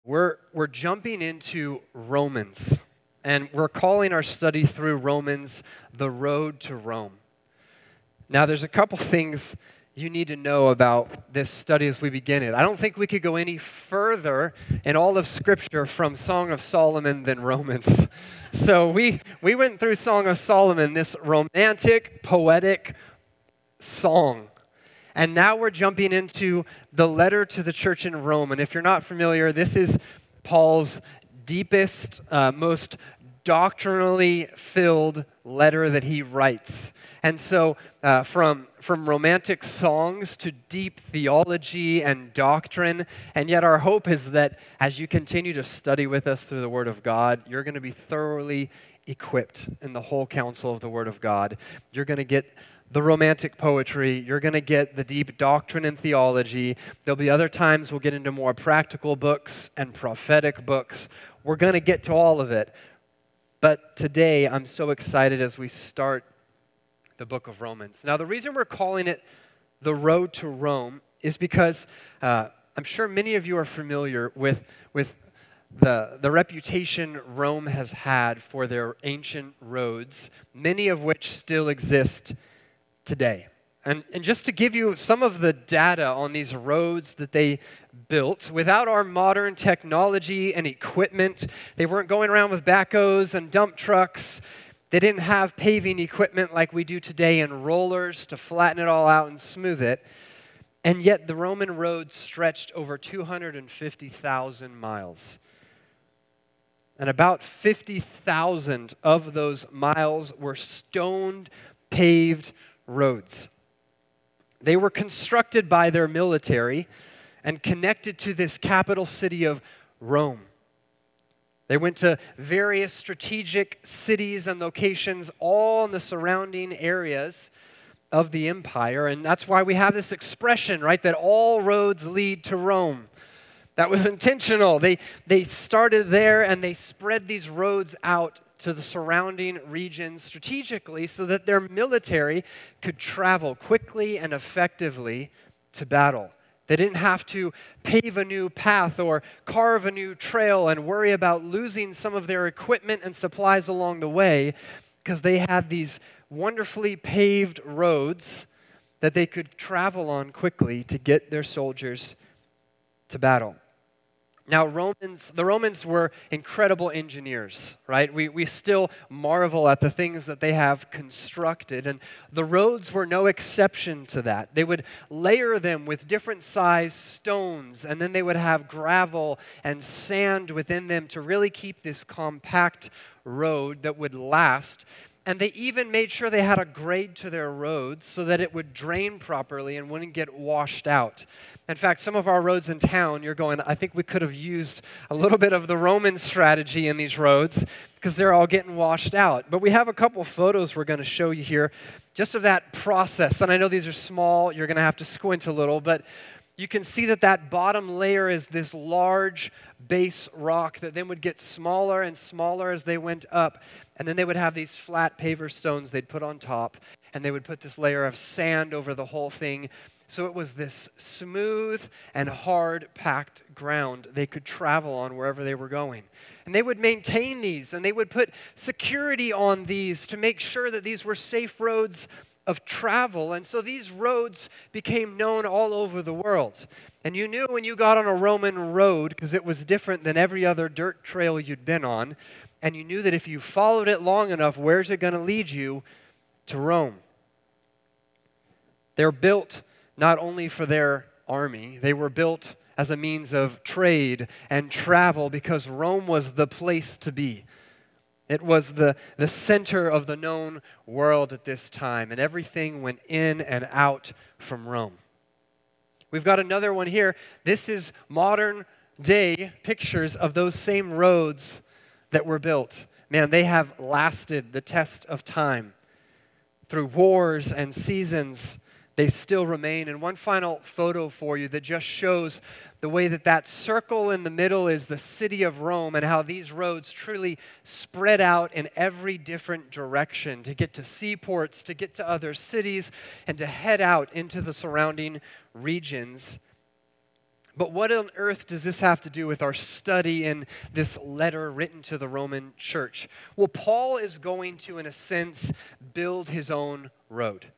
We're jumping into Romans, and we're calling our study through Romans the road to Rome. Now, there's a couple things you need to know about this study as we begin it. I don't think we could go any further in all of Scripture from Song of Solomon than Romans. So we went through Song of Solomon, this romantic, poetic song. And now we're jumping into the letter to the church in Rome. And if you're not familiar, this is Paul's deepest, most doctrinally filled letter that he writes. And so from romantic songs to deep theology and doctrine, and yet our hope is that as you continue to study with us through the Word of God, you're going to be thoroughly equipped in the whole counsel of the Word of God. You're going to get the romantic poetry, you're going to get the deep doctrine and theology. There'll be other times we'll get into more practical books and prophetic books. We're going to get to all of it. But today, I'm so excited as we start the book of Romans. Now, the reason we're calling it the road to Rome is because I'm sure many of you are familiar with the reputation Rome has had for their ancient roads, many of which still exist today. And just to give you some of the data on these roads that they built, without our modern technology and equipment, they weren't going around with backhoes and dump trucks. They didn't have paving equipment like we do today and rollers to flatten it all out and smooth it. And yet the Roman roads stretched over 250,000 miles. And about 50,000 of those miles were stoned, paved roads. They were constructed by their military and connected to this capital city of Rome. They went to various strategic cities and locations all in the surrounding areas of the empire, and that's why we have this expression, right, that all roads lead to Rome. That was intentional. They started there and they spread these roads out to the surrounding regions strategically so that their military could travel quickly and effectively to battle. They didn't have to pave a new path or carve a new trail and worry about losing some of their equipment and supplies along the way because they had these wonderfully paved roads that they could travel on quickly to get their soldiers to battle. Now, the Romans were incredible engineers, right? We still marvel at the things that they have constructed, and the roads were no exception to that. They would layer them with different size stones, and then they would have gravel and sand within them to really keep this compact road that would last. And they even made sure they had a grade to their roads so that it would drain properly and wouldn't get washed out. In fact, some of our roads in town, you're going, I think we could have used a little bit of the Roman strategy in these roads because they're all getting washed out. But we have a couple photos we're going to show you here just of that process. And I know these are small. You're going to have to squint a little. But you can see that bottom layer is this large base rock that then would get smaller and smaller as they went up. And then they would have these flat paver stones they'd put on top. And they would put this layer of sand over the whole thing. So it was this smooth and hard packed ground they could travel on wherever they were going. And they would maintain these and they would put security on these to make sure that these were safe roads of travel. And so these roads became known all over the world. And you knew when you got on a Roman road, because it was different than every other dirt trail you'd been on, and you knew that if you followed it long enough, where's it going to lead you? To Rome. They're built not only for their army, they were built as a means of trade and travel because Rome was the place to be. It was the center of the known world at this time, and everything went in and out from Rome. We've got another one here. This is modern day pictures of those same roads that were built. Man, they have lasted the test of time. Through wars and seasons, they still remain. And one final photo for you that just shows the way that circle in the middle is the city of Rome and how these roads truly spread out in every different direction to get to seaports, to get to other cities, and to head out into the surrounding regions. But what on earth does this have to do with our study in this letter written to the Roman church? Well, Paul is going to, in a sense, build his own road.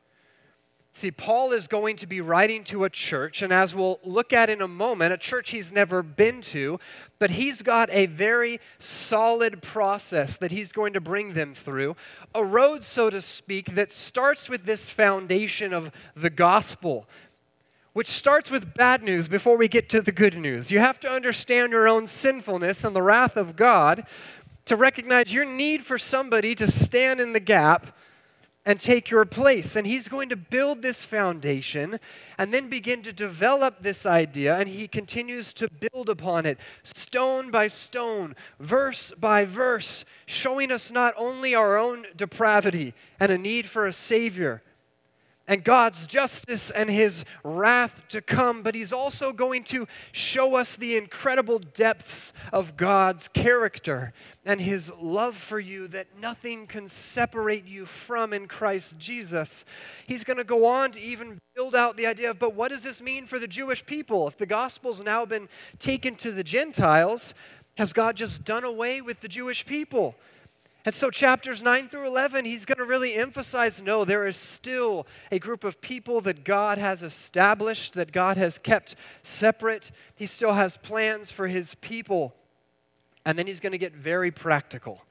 See, Paul is going to be writing to a church, and as we'll look at in a moment, a church he's never been to, but he's got a very solid process that he's going to bring them through, a road, so to speak, that starts with this foundation of the gospel, which starts with bad news before we get to the good news. You have to understand your own sinfulness and the wrath of God to recognize your need for somebody to stand in the gap and take your place. And he's going to build this foundation and then begin to develop this idea, and he continues to build upon it, stone by stone, verse by verse, showing us not only our own depravity and a need for a Savior, and God's justice and his wrath to come, but he's also going to show us the incredible depths of God's character and his love for you that nothing can separate you from in Christ Jesus. He's going to go on to even build out the idea of, but what does this mean for the Jewish people? If the gospel's now been taken to the Gentiles, has God just done away with the Jewish people? And so chapters 9 through 11, he's going to really emphasize, no, there is still a group of people that God has established, that God has kept separate. He still has plans for his people. And then he's going to get very practical.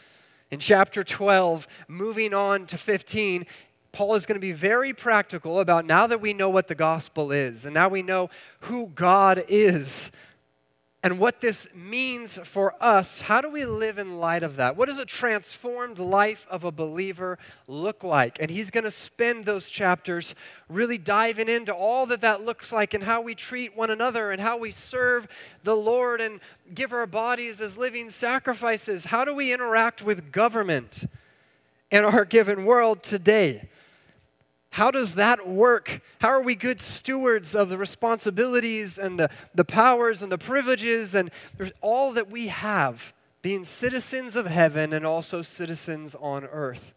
In chapter 12, moving on to 15, Paul is going to be very practical about, now that we know what the gospel is, and now we know who God is, and what this means for us, how do we live in light of that? What does a transformed life of a believer look like? And he's going to spend those chapters really diving into all that looks like, and how we treat one another, and how we serve the Lord and give our bodies as living sacrifices. How do we interact with government in our given world today? How does that work? How are we good stewards of the responsibilities and the powers and the privileges and all that we have, being citizens of heaven and also citizens on earth?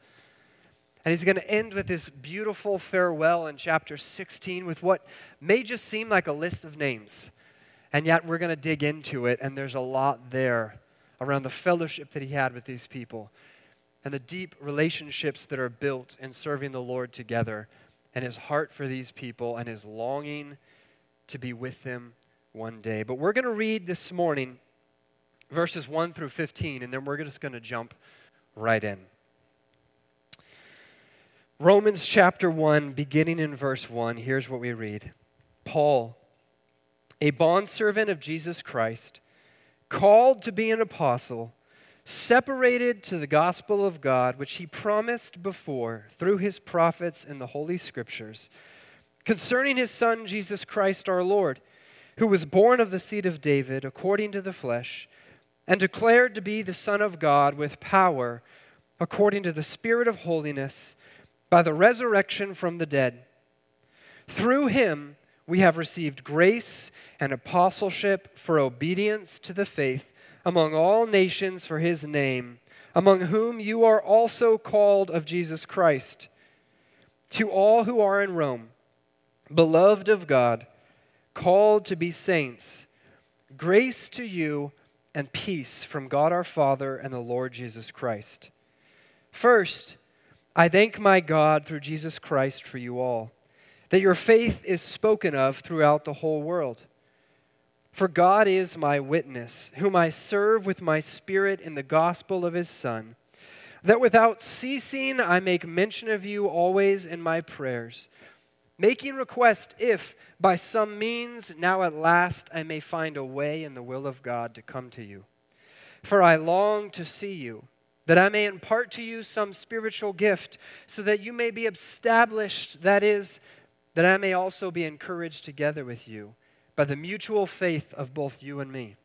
And he's going to end with this beautiful farewell in chapter 16 with what may just seem like a list of names. And yet we're going to dig into it, and there's a lot there around the fellowship that he had with these people, and the deep relationships that are built in serving the Lord together, and his heart for these people, and his longing to be with them one day. But we're going to read this morning verses 1 through 15, and then we're just going to jump right in. Romans chapter 1, beginning in verse 1, here's what we read. Paul, a bondservant of Jesus Christ, called to be an apostle, separated to the gospel of God, which he promised before through his prophets in the Holy Scriptures, concerning his Son, Jesus Christ our Lord, who was born of the seed of David according to the flesh, and declared to be the Son of God with power, according to the Spirit of holiness, by the resurrection from the dead. Through him we have received grace and apostleship for obedience to the faith among all nations for his name, among whom you are also called of Jesus Christ. To all who are in Rome, beloved of God, called to be saints, grace to you and peace from God our Father and the Lord Jesus Christ. First, I thank my God through Jesus Christ for you all, that your faith is spoken of throughout the whole world. For God is my witness, whom I serve with my spirit in the gospel of his Son, that without ceasing I make mention of you always in my prayers, making request if, by some means, now at last I may find a way in the will of God to come to you. For I long to see you, that I may impart to you some spiritual gift, so that you may be established, that is, that I may also be encouraged together with you, by the mutual faith of both you and me.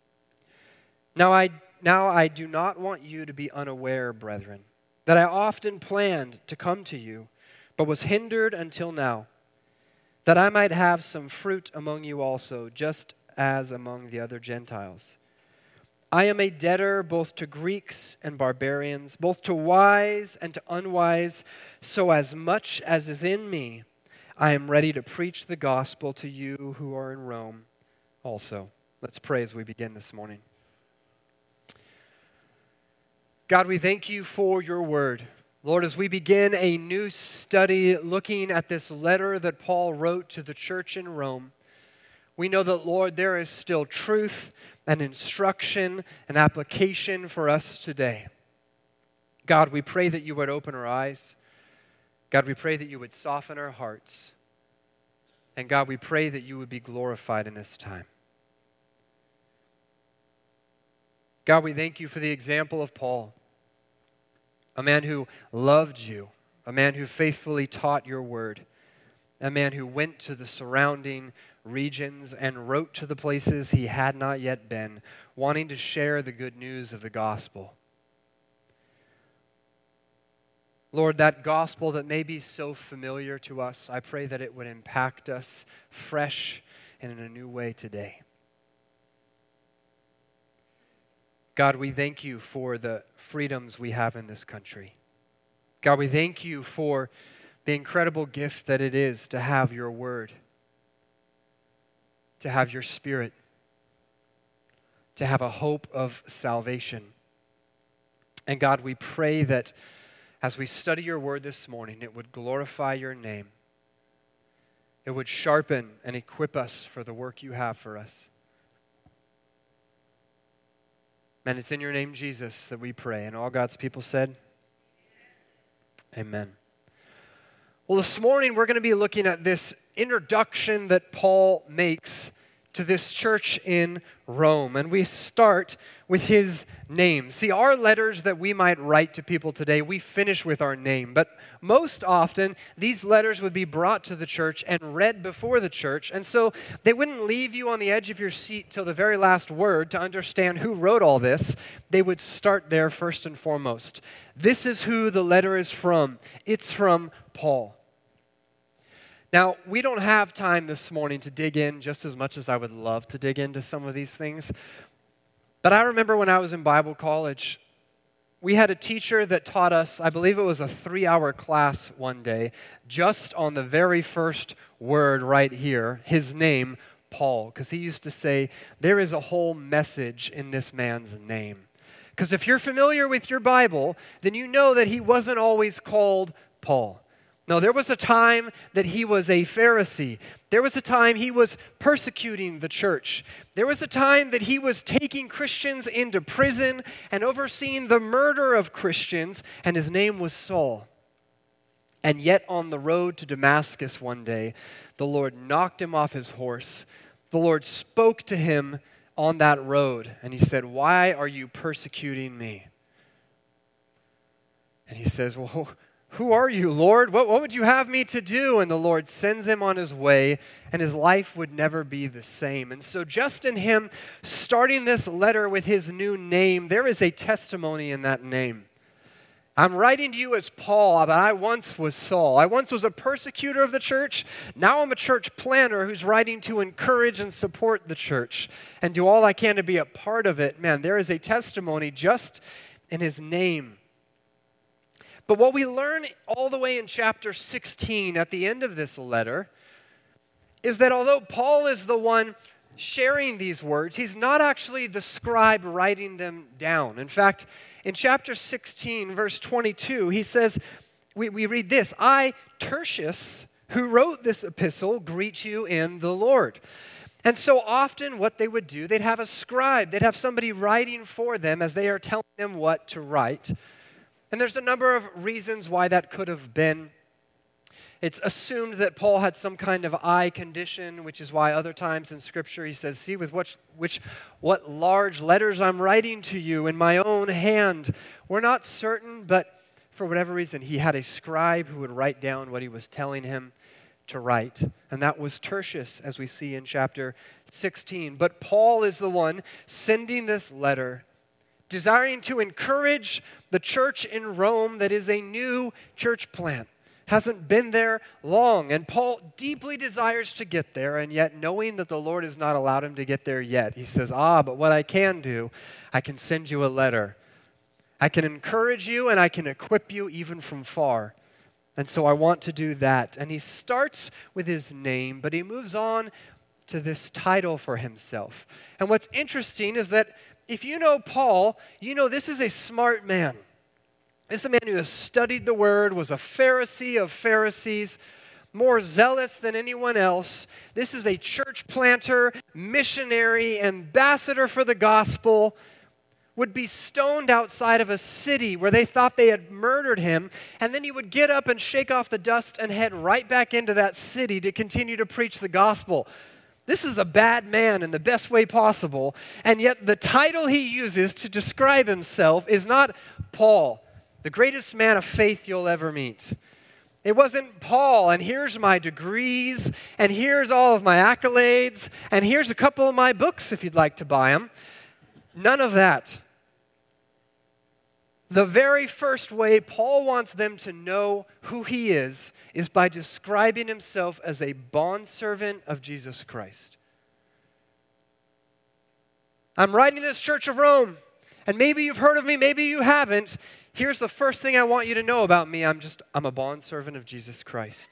Now I do not want you to be unaware, brethren, that I often planned to come to you, but was hindered until now, that I might have some fruit among you also, just as among the other Gentiles. I am a debtor both to Greeks and barbarians, both to wise and to unwise, so as much as is in me, I am ready to preach the gospel to you who are in Rome, also. Let's pray as we begin this morning. God, we thank you for your word. Lord, as we begin a new study looking at this letter that Paul wrote to the church in Rome, we know that, Lord, there is still truth and instruction and application for us today. God, we pray that you would open our eyes. God, we pray that you would soften our hearts. And God, we pray that you would be glorified in this time. God, we thank you for the example of Paul, a man who loved you, a man who faithfully taught your word, a man who went to the surrounding regions and wrote to the places he had not yet been, wanting to share the good news of the gospel. Lord, that gospel that may be so familiar to us, I pray that it would impact us fresh and in a new way today. God, we thank you for the freedoms we have in this country. God, we thank you for the incredible gift that it is to have your word, to have your spirit, to have a hope of salvation. And God, we pray that as we study your word this morning, it would glorify your name. It would sharpen and equip us for the work you have for us. And it's in your name, Jesus, that we pray. And all God's people said, Amen. Well, this morning we're going to be looking at this introduction that Paul makes to this church in Rome. And we start with his name. See, our letters that we might write to people today, we finish with our name. But most often, these letters would be brought to the church and read before the church. And so they wouldn't leave you on the edge of your seat till the very last word to understand who wrote all this. They would start there first and foremost. This is who the letter is from. It's from Paul. Now, we don't have time this morning to dig in just as much as I would love to dig into some of these things. But I remember when I was in Bible college, we had a teacher that taught us, I believe it was a 3-hour class one day, just on the very first word right here, his name, Paul. Because he used to say, there is a whole message in this man's name. Because if you're familiar with your Bible, then you know that he wasn't always called Paul. No, there was a time that he was a Pharisee. There was a time he was persecuting the church. There was a time that he was taking Christians into prison and overseeing the murder of Christians, and his name was Saul. And yet on the road to Damascus one day, the Lord knocked him off his horse. The Lord spoke to him on that road, and he said, "Why are you persecuting me?" And he says, "Well, who are you, Lord? What would you have me to do?" And the Lord sends him on his way, and his life would never be the same. And so just in him starting this letter with his new name, there is a testimony in that name. I'm writing to you as Paul, but I once was Saul. I once was a persecutor of the church. Now I'm a church planner who's writing to encourage and support the church and do all I can to be a part of it. Man, there is a testimony just in his name. But what we learn all the way in chapter 16 at the end of this letter is that although Paul is the one sharing these words, he's not actually the scribe writing them down. In fact, in chapter 16, verse 22, he says, we read this, "I, Tertius, who wrote this epistle, greet you in the Lord." And so often what they would do, they'd have a scribe, they'd have somebody writing for them as they are telling them what to write. And there's a number of reasons why that could have been. It's assumed that Paul had some kind of eye condition, which is why other times in Scripture he says, "See with what large letters I'm writing to you in my own hand." We're not certain, but for whatever reason, he had a scribe who would write down what he was telling him to write. And that was Tertius, as we see in chapter 16. But Paul is the one sending this letter, desiring to encourage the church in Rome that is a new church plant, hasn't been there long. And Paul deeply desires to get there, and yet knowing that the Lord has not allowed him to get there yet, he says, but what I can do, I can send you a letter. I can encourage you and I can equip you even from far. And so I want to do that. And he starts with his name, but he moves on to this title for himself. And what's interesting is that if you know Paul, you know this is a smart man. This is a man who has studied the Word, was a Pharisee of Pharisees, more zealous than anyone else. This is a church planter, missionary, ambassador for the gospel, would be stoned outside of a city where they thought they had murdered him, and then he would get up and shake off the dust and head right back into that city to continue to preach the gospel. This is a bad man in the best way possible, and yet the title he uses to describe himself is not Paul, the greatest man of faith you'll ever meet. It wasn't Paul, and here's my degrees, and here's all of my accolades, and here's a couple of my books if you'd like to buy them. None of that. The very first way Paul wants them to know who he is by describing himself as a bondservant of Jesus Christ. I'm writing this Church of Rome, and maybe you've heard of me, maybe you haven't. Here's the first thing I want you to know about me. I'm a bondservant of Jesus Christ.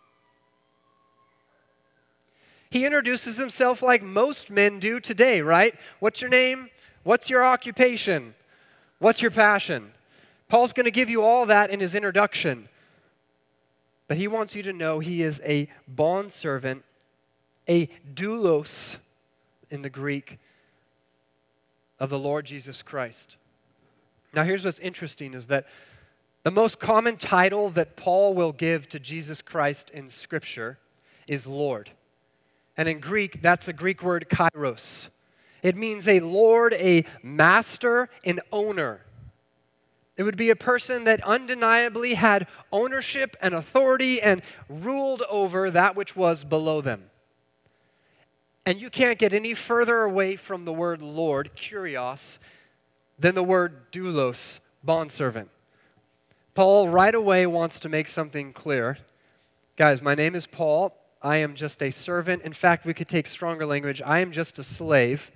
He introduces himself like most men do today, right? What's your name? What's your occupation? What's your passion? Paul's going to give you all that in his introduction. But he wants you to know he is a bondservant, a doulos in the Greek, of the Lord Jesus Christ. Now here's what's interesting is that the most common title that Paul will give to Jesus Christ in Scripture is Lord. And in Greek, that's a Greek word kairos. It means a lord, a master, an owner. It would be a person that undeniably had ownership and authority and ruled over that which was below them. And you can't get any further away from the word Lord, kurios, than the word doulos, bondservant. Paul right away wants to make something clear. Guys, my name is Paul. I am just a servant. In fact, we could take stronger language. I am just a slave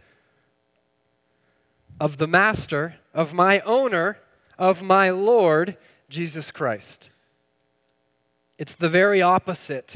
of the master, of my owner, of my Lord, Jesus Christ. It's the very opposite.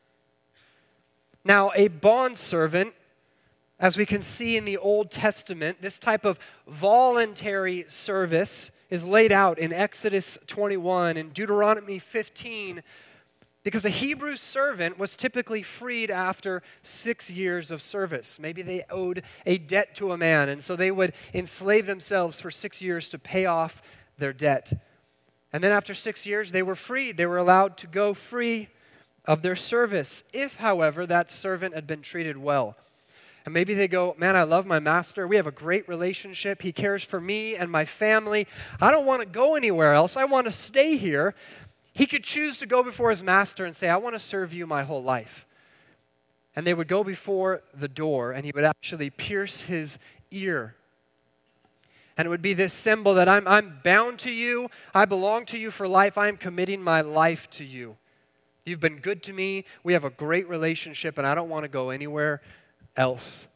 Now, a bondservant, as we can see in the Old Testament, this type of voluntary service is laid out in Exodus 21 and Deuteronomy 15, because a Hebrew servant was typically freed after 6 years of service. Maybe they owed a debt to a man, and so they would enslave themselves for 6 years to pay off their debt. And then after 6 years, they were freed. They were allowed to go free of their service, if, however, that servant had been treated well. And maybe they go, man, I love my master. We have a great relationship. He cares for me and my family. I don't want to go anywhere else. I want to stay here. He could choose to go before his master and say, I want to serve you my whole life. And they would go before the door, and he would actually pierce his ear. And it would be this symbol that I'm bound to you. I belong to you for life. I'm committing my life to you. You've been good to me. We have a great relationship, and I don't want to go anywhere else.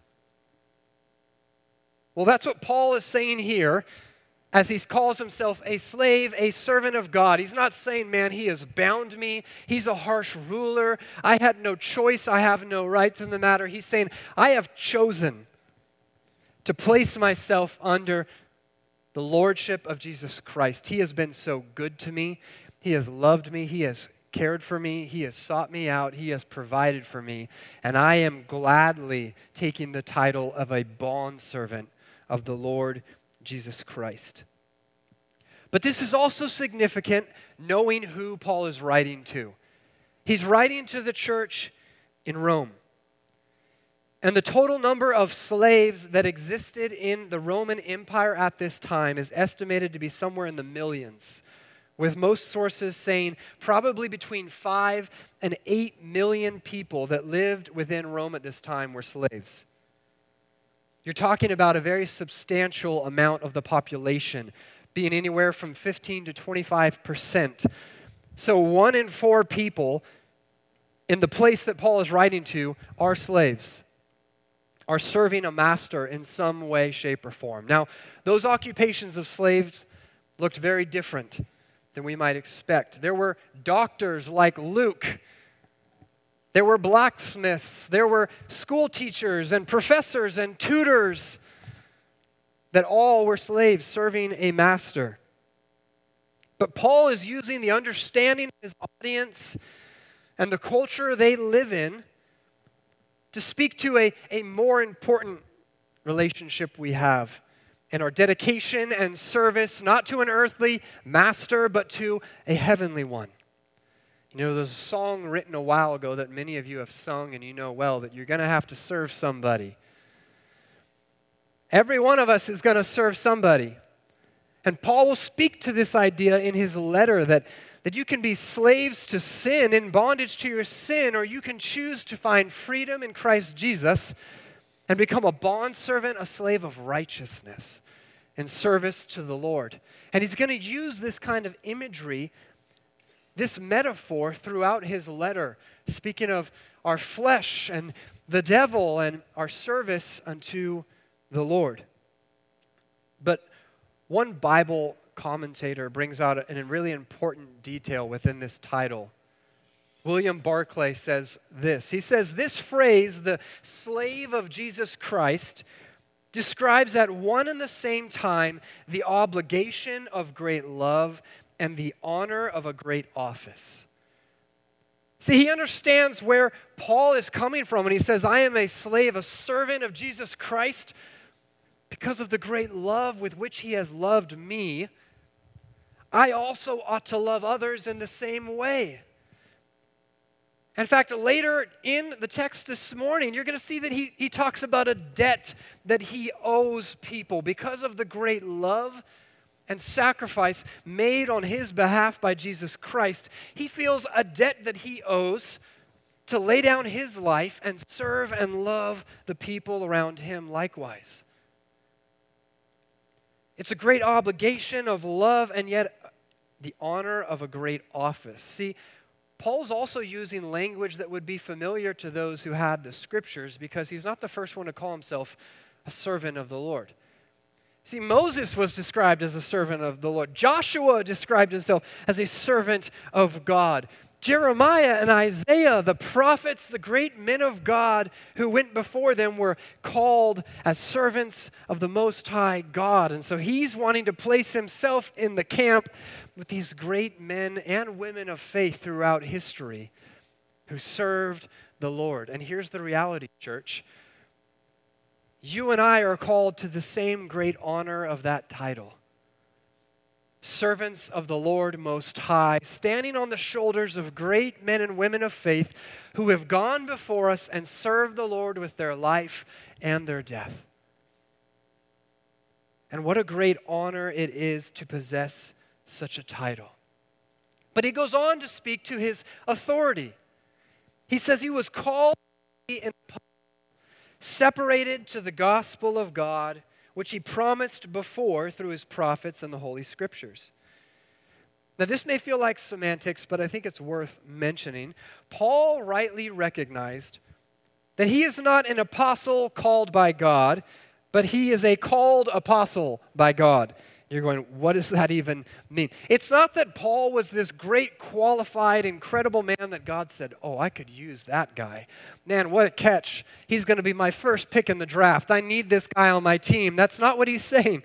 Well, that's what Paul is saying here as he calls himself a slave, a servant of God. He's not saying, man, he has bound me. He's a harsh ruler. I had no choice. I have no rights in the matter. He's saying, I have chosen to place myself under the lordship of Jesus Christ. He has been so good to me. He has loved me. He has cared for me. He has sought me out. He has provided for me. And I am gladly taking the title of a bondservant of the Lord Jesus Christ. But this is also significant knowing who Paul is writing to. He's writing to the church in Rome. And the total number of slaves that existed in the Roman Empire at this time is estimated to be somewhere in the millions, with most sources saying probably between 5 and 8 million people that lived within Rome at this time were slaves. You're talking about a very substantial amount of the population, being anywhere from 15 to 25%. So 1 in 4 people in the place that Paul is writing to are slaves, are serving a master in some way, shape, or form. Now, those occupations of slaves looked very different than we might expect. There were doctors like Luke, There were blacksmiths, there were school teachers and professors and tutors that all were slaves serving a master. But Paul is using the understanding of his audience and the culture they live in to speak to a more important relationship we have in our dedication and service, not to an earthly master, but to a heavenly one. You know, there's a song written a while ago that many of you have sung, and you know well that you're going to have to serve somebody. Every one of us is going to serve somebody. And Paul will speak to this idea in his letter that you can be slaves to sin, in bondage to your sin, or you can choose to find freedom in Christ Jesus and become a bondservant, a slave of righteousness in service to the Lord. And he's going to use this kind of imagery, this metaphor throughout his letter, speaking of our flesh and the devil and our service unto the Lord. But one Bible commentator brings out a really important detail within this title. William Barclay says this. He says, this phrase, the slave of Jesus Christ, describes at one and the same time the obligation of great love and the honor of a great office. See, he understands where Paul is coming from when he says, I am a slave, a servant of Jesus Christ, because of the great love with which he has loved me. I also ought to love others in the same way. In fact, later in the text this morning, you're going to see that he talks about a debt that he owes people because of the great love and sacrifice made on his behalf by Jesus Christ. He feels a debt that he owes to lay down his life and serve and love the people around him likewise. It's a great obligation of love and yet the honor of a great office. See, Paul's also using language that would be familiar to those who had the scriptures because he's not the first one to call himself a servant of the Lord. See, Moses was described as a servant of the Lord. Joshua described himself as a servant of God. Jeremiah and Isaiah, the prophets, the great men of God who went before them, were called as servants of the Most High God. And so he's wanting to place himself in the camp with these great men and women of faith throughout history who served the Lord. And here's the reality, church. You and I are called to the same great honor of that title. Servants of the Lord Most High, standing on the shoulders of great men and women of faith who have gone before us and served the Lord with their life and their death. And what a great honor it is to possess such a title. But he goes on to speak to his authority. He says he was called to be separated to the gospel of God, which he promised before through his prophets and the Holy Scriptures. Now, this may feel like semantics, but I think it's worth mentioning. Paul rightly recognized that he is not an apostle called by God, but he is a called apostle by God. You're going, what does that even mean? It's not that Paul was this great, qualified, incredible man that God said, oh, I could use that guy. Man, what a catch. He's going to be my first pick in the draft. I need this guy on my team. That's not what he's saying.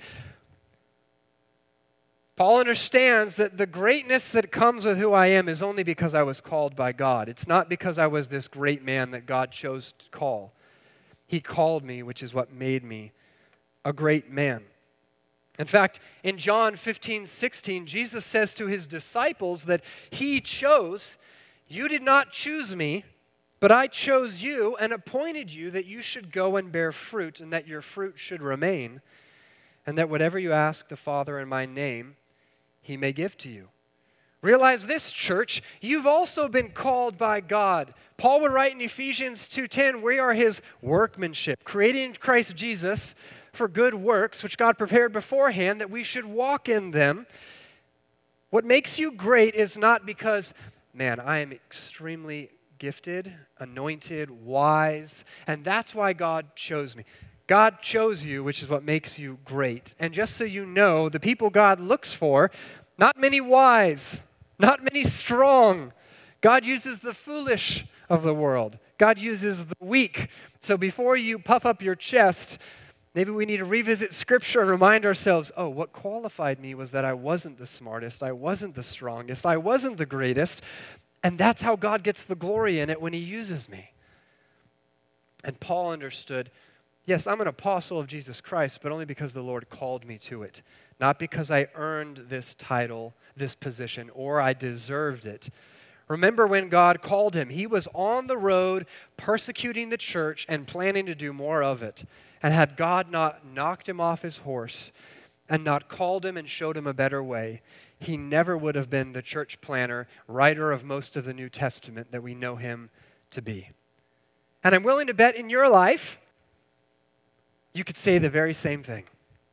Paul understands that the greatness that comes with who I am is only because I was called by God. It's not because I was this great man that God chose to call. He called me, which is what made me a great man. In fact, in John 15:16, Jesus says to his disciples that he chose, you did not choose me, but I chose you and appointed you that you should go and bear fruit and that your fruit should remain, and that whatever you ask the Father in my name, he may give to you. Realize this, church, you've also been called by God. Paul would write in Ephesians 2:10, we are his workmanship, created in Christ Jesus for good works, which God prepared beforehand that we should walk in them. What makes you great is not because, man, I am extremely gifted, anointed, wise, and that's why God chose me. God chose you, which is what makes you great. And just so you know, the people God looks for, not many wise, not many strong. God uses the foolish of the world. God uses the weak. So before you puff up your chest, maybe we need to revisit Scripture and remind ourselves, oh, what qualified me was that I wasn't the smartest, I wasn't the strongest, I wasn't the greatest, and that's how God gets the glory in it when he uses me. And Paul understood, yes, I'm an apostle of Jesus Christ, but only because the Lord called me to it, not because I earned this title, this position, or I deserved it. Remember when God called him, he was on the road persecuting the church and planning to do more of it. And had God not knocked him off his horse and not called him and showed him a better way, he never would have been the church planner, writer of most of the New Testament that we know him to be. And I'm willing to bet in your life, you could say the very same thing.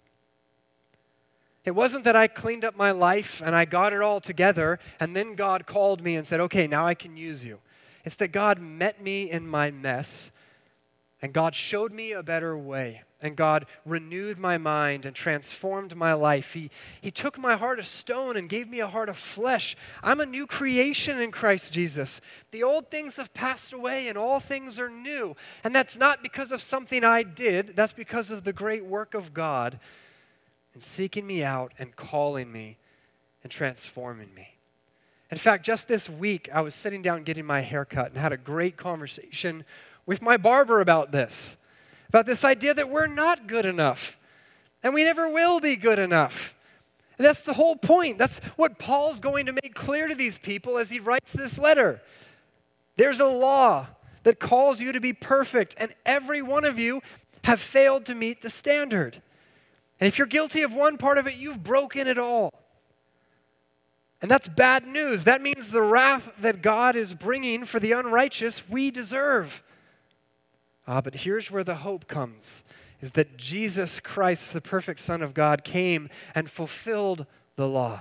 It wasn't that I cleaned up my life and I got it all together and then God called me and said, okay, now I can use you. It's that God met me in my mess and God showed me a better way and God renewed my mind and transformed my life. He took my heart of stone and gave me a heart of flesh. I'm a new creation in Christ Jesus. The old things have passed away and all things are new. And that's not because of something I did. That's because of the great work of God and seeking me out and calling me and transforming me. In fact, just this week, I was sitting down getting my hair cut and had a great conversation with my barber about this idea that we're not good enough and we never will be good enough. And that's the whole point. That's what Paul's going to make clear to these people as he writes this letter. There's a law that calls you to be perfect, and every one of you have failed to meet the standard. And if you're guilty of one part of it, you've broken it all. And that's bad news. That means the wrath that God is bringing for the unrighteous, we deserve. But here's where the hope comes, is that Jesus Christ, the perfect Son of God, came and fulfilled the law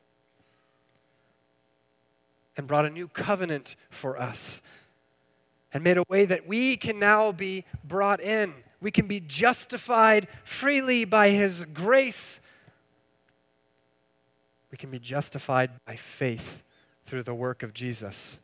and brought a new covenant for us and made a way that we can now be brought in. We can be justified freely by his grace. We can be justified by faith through the work of Jesus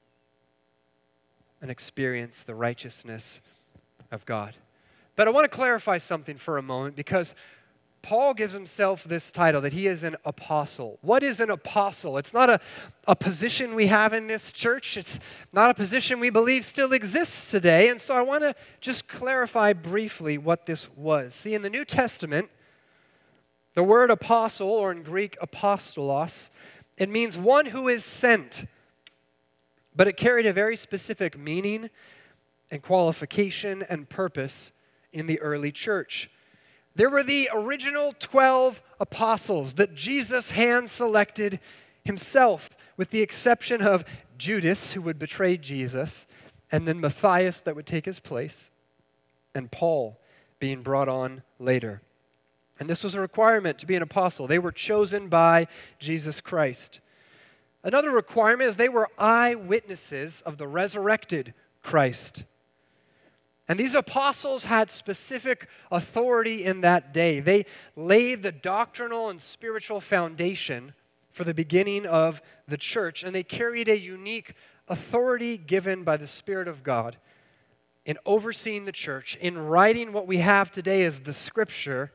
and experience the righteousness of God. But I want to clarify something for a moment because Paul gives himself this title that he is an apostle. What is an apostle? It's not a position we have in this church. It's not a position we believe still exists today. And so I want to just clarify briefly what this was. See, in the New Testament, the word apostle, or in Greek apostolos, it means one who is sent. But it carried a very specific meaning and qualification and purpose in the early church. There were the original 12 apostles that Jesus hand-selected himself, with the exception of Judas, who would betray Jesus, and then Matthias that would take his place, and Paul being brought on later. And this was a requirement to be an apostle. They were chosen by Jesus Christ. Another requirement is they were eyewitnesses of the resurrected Christ. And these apostles had specific authority in that day. They laid the doctrinal and spiritual foundation for the beginning of the church, and they carried a unique authority given by the Spirit of God in overseeing the church, in writing what we have today as the Scripture,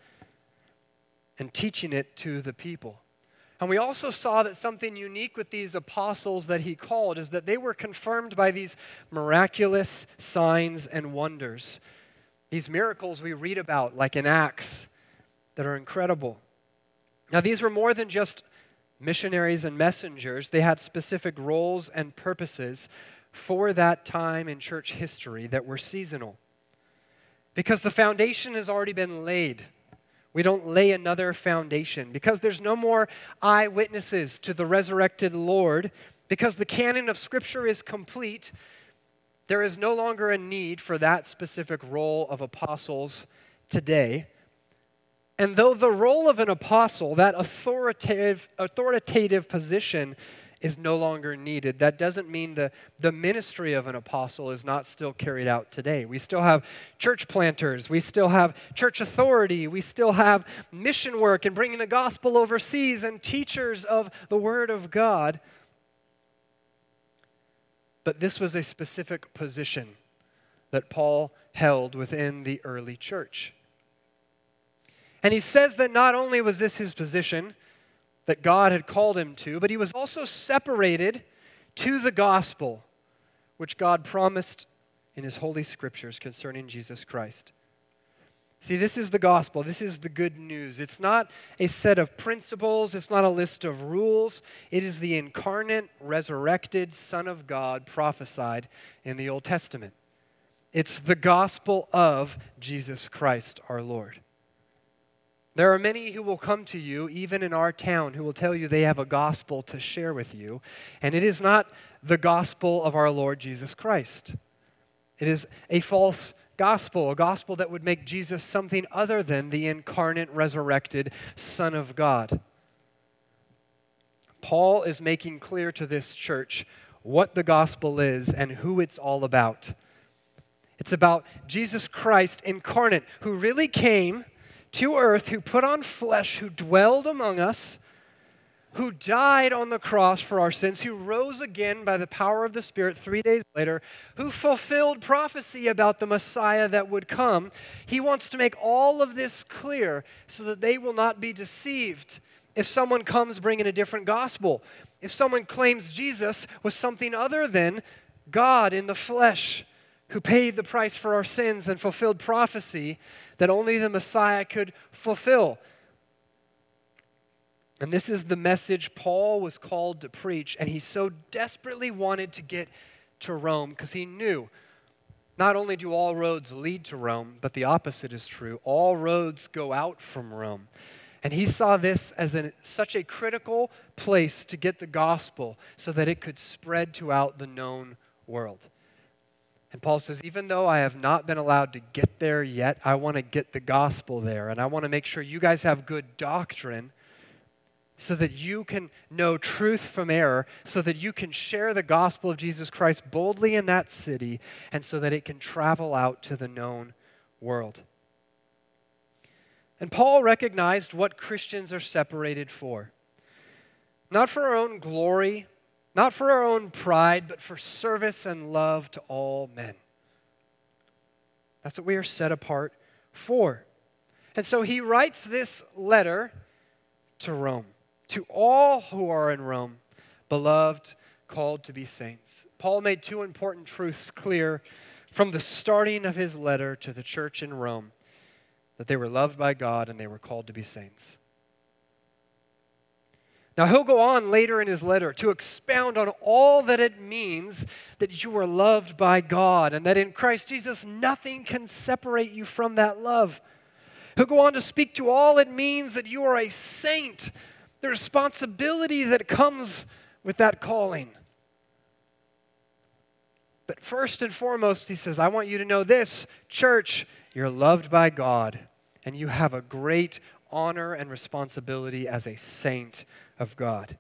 and teaching it to the people. And we also saw that something unique with these apostles that he called is that they were confirmed by these miraculous signs and wonders. These miracles we read about, like in Acts, that are incredible. Now, these were more than just missionaries and messengers. They had specific roles and purposes for that time in church history that were seasonal. Because the foundation has already been laid. We don't lay another foundation because there's no more eyewitnesses to the resurrected Lord. Because the canon of Scripture is complete, there is no longer a need for that specific role of apostles today. And though the role of an apostle, that authoritative position, is no longer needed, that doesn't mean the ministry of an apostle is not still carried out today. We still have church planters. We still have church authority. We still have mission work and bringing the gospel overseas and teachers of the Word of God. but this was a specific position that Paul held within the early church. And he says that not only was this his position that God had called him to, but he was also separated to the gospel, which God promised in his holy scriptures concerning Jesus Christ. See, this is the gospel. This is the good news. It's not a set of principles. It's not a list of rules. It is the incarnate, resurrected Son of God prophesied in the Old Testament. It's the gospel of Jesus Christ our Lord. There are many who will come to you, even in our town, who will tell you they have a gospel to share with you, and it is not the gospel of our Lord Jesus Christ. It is a false gospel, a gospel that would make Jesus something other than the incarnate, resurrected Son of God. Paul is making clear to this church what the gospel is and who it's all about. It's about Jesus Christ incarnate, who really came to earth, who put on flesh, who dwelled among us, who died on the cross for our sins, who rose again by the power of the Spirit 3 days later, who fulfilled prophecy about the Messiah that would come. He wants to make all of this clear so that they will not be deceived if someone comes bringing a different gospel. If someone claims Jesus was something other than God in the flesh, who paid the price for our sins and fulfilled prophecy that only the Messiah could fulfill. And this is the message Paul was called to preach, and he so desperately wanted to get to Rome because he knew not only do all roads lead to Rome, but the opposite is true. All roads go out from Rome. And he saw this as such a critical place to get the gospel so that it could spread throughout the known world. And Paul says, even though I have not been allowed to get there yet, I want to get the gospel there. And I want to make sure you guys have good doctrine so that you can know truth from error, so that you can share the gospel of Jesus Christ boldly in that city, and so that it can travel out to the known world. And Paul recognized what Christians are separated for. Not for our own glory, not for our own pride, but for service and love to all men. That's what we are set apart for. And so he writes this letter to Rome, to all who are in Rome, beloved, called to be saints. Paul made two important truths clear from the starting of his letter to the church in Rome, that they were loved by God and they were called to be saints. Now, he'll go on later in his letter to expound on all that it means that you are loved by God and that in Christ Jesus, nothing can separate you from that love. He'll go on to speak to all it means that you are a saint, the responsibility that comes with that calling. But first and foremost, he says, I want you to know this, church, you're loved by God and you have a great honor and responsibility as a saint of God.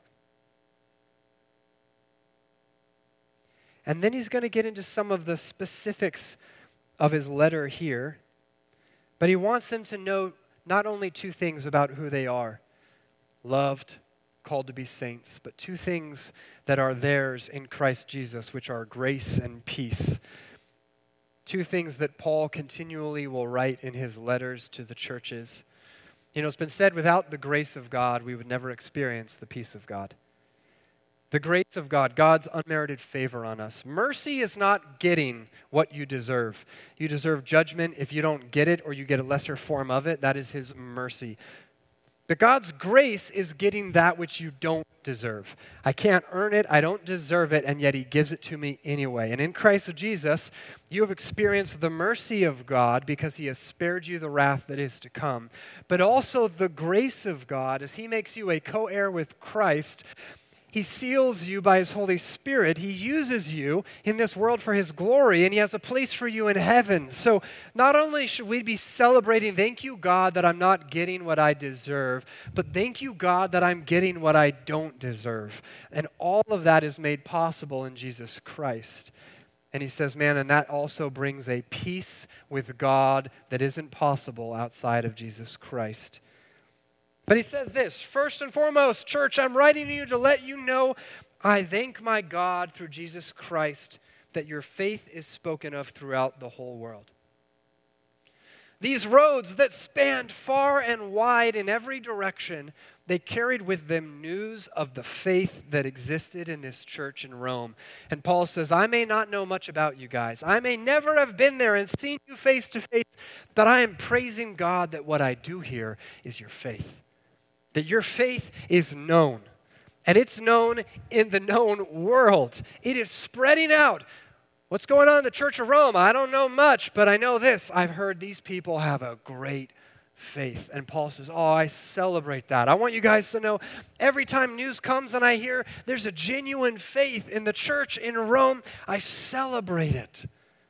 And then he's going to get into some of the specifics of his letter here, but he wants them to know not only two things about who they are, loved, called to be saints, but two things that are theirs in Christ Jesus, which are grace and peace. Two things that Paul continually will write in his letters to the churches. You know, it's been said, without the grace of God, we would never experience the peace of God. The grace of God, God's unmerited favor on us. Mercy is not getting what you deserve. You deserve judgment if you don't get it or you get a lesser form of it. That is his mercy. But God's grace is getting that which you don't deserve. I can't earn it, I don't deserve it, and yet he gives it to me anyway. And in Christ Jesus, you have experienced the mercy of God because he has spared you the wrath that is to come, but also the grace of God as he makes you a co-heir with Christ. He seals you by his Holy Spirit. He uses you in this world for his glory, and he has a place for you in heaven. So not only should we be celebrating, thank you, God, that I'm not getting what I deserve, but thank you, God, that I'm getting what I don't deserve. And all of that is made possible in Jesus Christ. And he says, man, and that also brings a peace with God that isn't possible outside of Jesus Christ. But he says this, first and foremost, church, I'm writing to you to let you know I thank my God through Jesus Christ that your faith is spoken of throughout the whole world. These roads that spanned far and wide in every direction, they carried with them news of the faith that existed in this church in Rome. And Paul says, I may not know much about you guys. I may never have been there and seen you face to face, but I am praising God that what I do here is your faith. That your faith is known. And it's known in the known world. It is spreading out. What's going on in the Church of Rome? I don't know much, but I know this. I've heard these people have a great faith. And Paul says, I celebrate that. I want you guys to know every time news comes and I hear there's a genuine faith in the church in Rome, I celebrate it.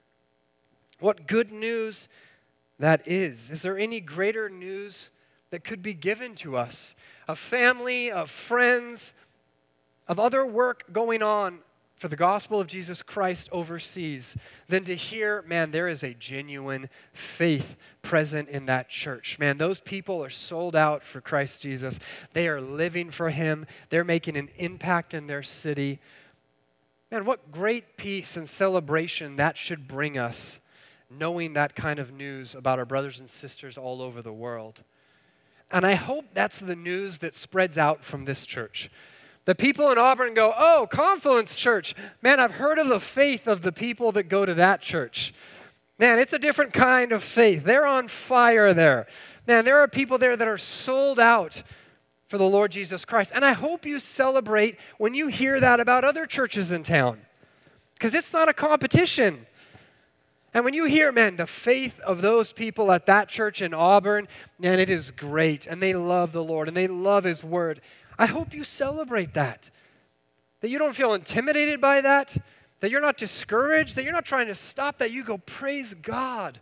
What good news that is. Is there any greater news that could be given to us? Of family, of friends, of other work going on for the gospel of Jesus Christ overseas than to hear, man, there is a genuine faith present in that church. Man, those people are sold out for Christ Jesus. They are living for Him. They're making an impact in their city. Man, what great peace and celebration that should bring us, knowing that kind of news about our brothers and sisters all over the world. And I hope that's the news that spreads out from this church. The people in Auburn go, oh, Confluence Church. Man, I've heard of the faith of the people that go to that church. Man, it's a different kind of faith. They're on fire there. Man, there are people there that are sold out for the Lord Jesus Christ. And I hope you celebrate when you hear that about other churches in town. Because it's not a competition. And when you hear, man, the faith of those people at that church in Auburn, man, it is great. And they love the Lord and they love His Word. I hope you celebrate that. That you don't feel intimidated by that. That you're not discouraged. That you're not trying to stop that. You go, praise God.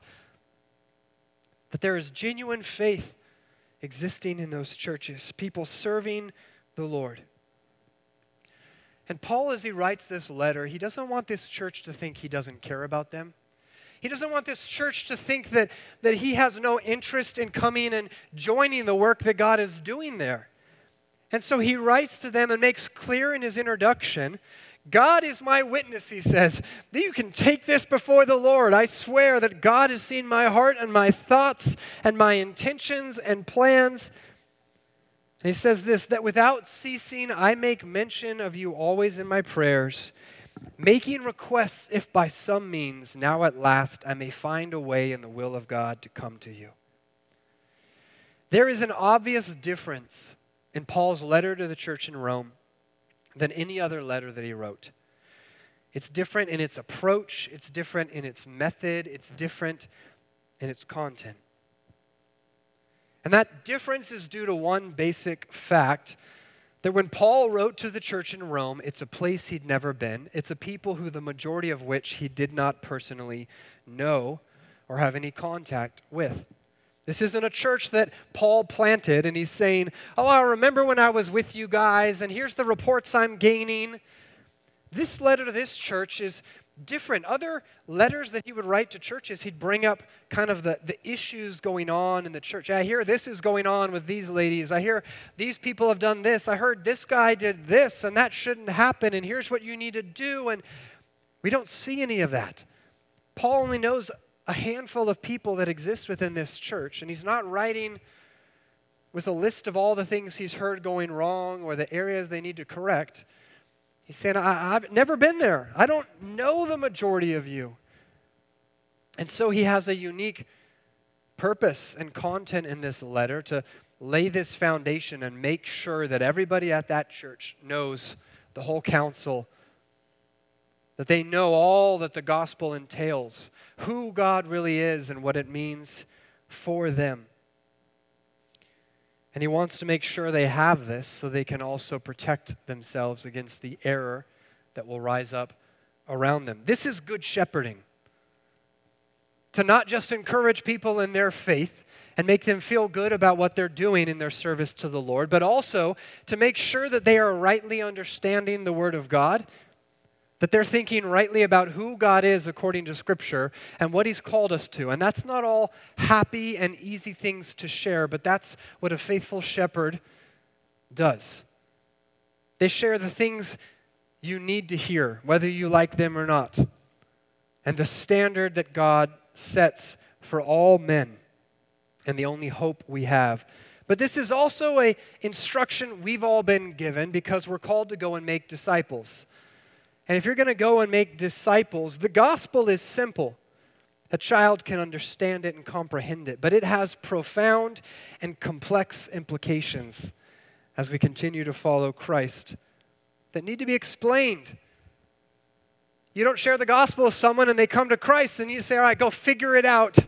That there is genuine faith existing in those churches. People serving the Lord. And Paul, as he writes this letter, he doesn't want this church to think he doesn't care about them. He doesn't want this church to think that he has no interest in coming and joining the work that God is doing there. And so he writes to them and makes clear in his introduction, God is my witness, he says, that you can take this before the Lord. I swear that God has seen my heart and my thoughts and my intentions and plans. And he says this, that without ceasing I make mention of you always in my prayers, making requests if by some means now at last I may find a way in the will of God to come to you. There is an obvious difference in Paul's letter to the church in Rome than any other letter that he wrote. It's different in its approach, it's different in its method, it's different in its content. And that difference is due to one basic fact, that when Paul wrote to the church in Rome, it's a place he'd never been. It's a people who the majority of which he did not personally know or have any contact with. This isn't a church that Paul planted and he's saying, oh, I remember when I was with you guys and here's the reports I'm gaining. This letter to this church is different. Other letters that he would write to churches, he'd bring up kind of the issues going on in the church. I hear this is going on with these ladies. I hear these people have done this. I heard this guy did this and that shouldn't happen and here's what you need to do. And we don't see any of that. Paul only knows a handful of people that exist within this church. And he's not writing with a list of all the things he's heard going wrong or the areas they need to correct. He's saying, I've never been there. I don't know the majority of you. And so he has a unique purpose and content in this letter to lay this foundation and make sure that everybody at that church knows, the whole council, that they know all that the gospel entails, who God really is and what it means for them. And he wants to make sure they have this so they can also protect themselves against the error that will rise up around them. This is good shepherding. To not just encourage people in their faith and make them feel good about what they're doing in their service to the Lord, but also to make sure that they are rightly understanding the Word of God, that they're thinking rightly about who God is according to Scripture and what He's called us to. And that's not all happy and easy things to share, but that's what a faithful shepherd does. They share the things you need to hear, whether you like them or not, and the standard that God sets for all men, and the only hope we have. But this is also an instruction we've all been given because we're called to go and make disciples. And if you're going to go and make disciples, the gospel is simple. A child can understand it and comprehend it, but it has profound and complex implications as we continue to follow Christ that need to be explained. You don't share the gospel with someone and they come to Christ and you say, all right, go figure it out.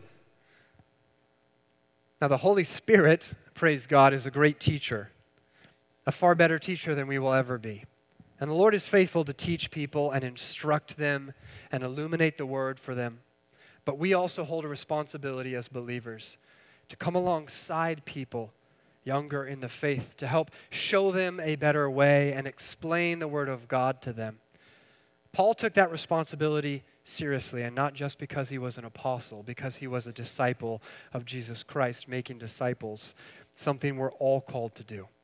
Now, the Holy Spirit, praise God, is a great teacher, a far better teacher than we will ever be. And the Lord is faithful to teach people and instruct them and illuminate the word for them. But we also hold a responsibility as believers to come alongside people younger in the faith to help show them a better way and explain the word of God to them. Paul took that responsibility seriously, and not just because he was an apostle, because he was a disciple of Jesus Christ, making disciples, something we're all called to do.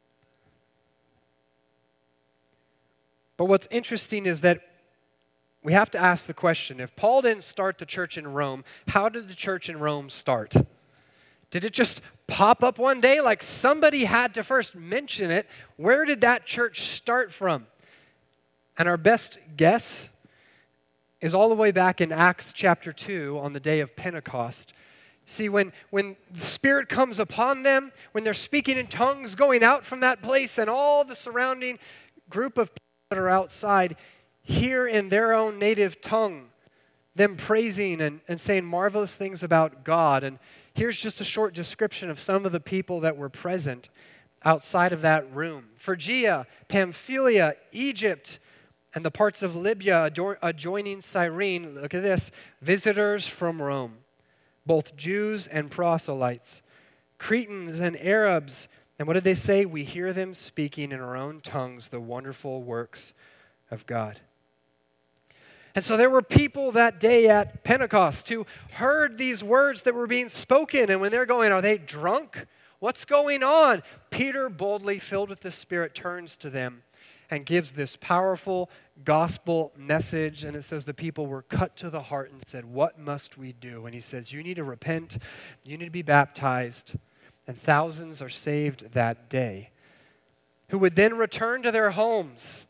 But what's interesting is that we have to ask the question, if Paul didn't start the church in Rome, how did the church in Rome start? Did it just pop up one day like somebody had to first mention it? Where did that church start from? And our best guess is all the way back in Acts chapter 2 on the day of Pentecost. See, when the Spirit comes upon them, when they're speaking in tongues going out from that place and all the surrounding group of people that are outside hear in their own native tongue them praising and saying marvelous things about God. And here's just a short description of some of the people that were present outside of that room. Phrygia, Pamphylia, Egypt, and the parts of Libya adjoining Cyrene. Look at this. Visitors from Rome, both Jews and proselytes, Cretans and Arabs. And what did they say? We hear them speaking in our own tongues the wonderful works of God. And so there were people that day at Pentecost who heard these words that were being spoken. And when they're going, are they drunk? What's going on? Peter, boldly filled with the Spirit, turns to them and gives this powerful gospel message. And it says the people were cut to the heart and said, what must we do? And he says, you need to repent. You need to be baptized. And thousands are saved that day, who would then return to their homes.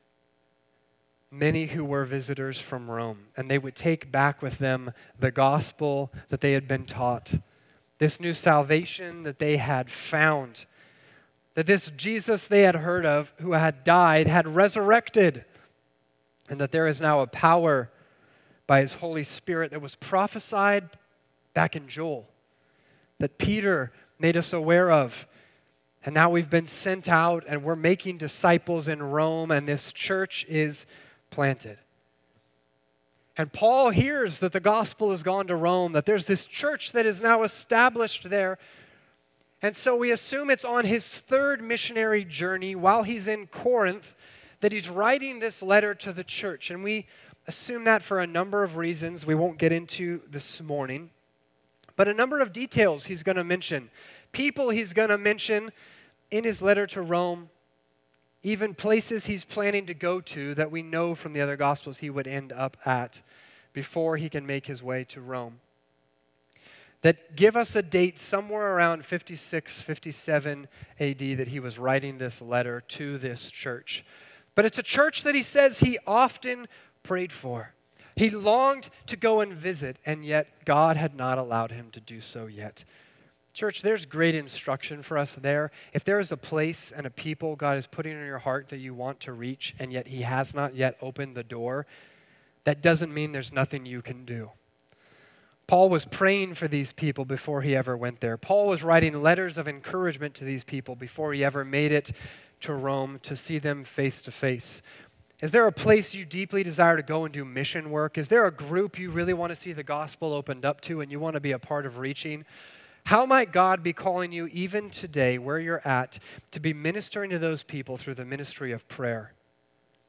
Many who were visitors from Rome, and they would take back with them the gospel that they had been taught, this new salvation that they had found, that this Jesus they had heard of, who had died, had resurrected, and that there is now a power by his Holy Spirit that was prophesied back in Joel, that Peter made us aware of. And now we've been sent out and we're making disciples in Rome, and this church is planted. And Paul hears that the gospel has gone to Rome, that there's this church that is now established there. And so we assume it's on his third missionary journey while he's in Corinth that he's writing this letter to the church. And we assume that for a number of reasons we won't get into this morning. But a number of details he's going to mention. People he's going to mention in his letter to Rome. Even places he's planning to go to that we know from the other Gospels he would end up at before he can make his way to Rome. That give us a date somewhere around 56, 57 AD that he was writing this letter to this church. But it's a church that he says he often prayed for. He longed to go and visit, and yet God had not allowed him to do so yet. Church, there's great instruction for us there. If there is a place and a people God is putting in your heart that you want to reach, and yet he has not yet opened the door, that doesn't mean there's nothing you can do. Paul was praying for these people before he ever went there. Paul was writing letters of encouragement to these people before he ever made it to Rome to see them face to face. Is there a place you deeply desire to go and do mission work? Is there a group you really want to see the gospel opened up to and you want to be a part of reaching? How might God be calling you even today, where you're at, to be ministering to those people through the ministry of prayer?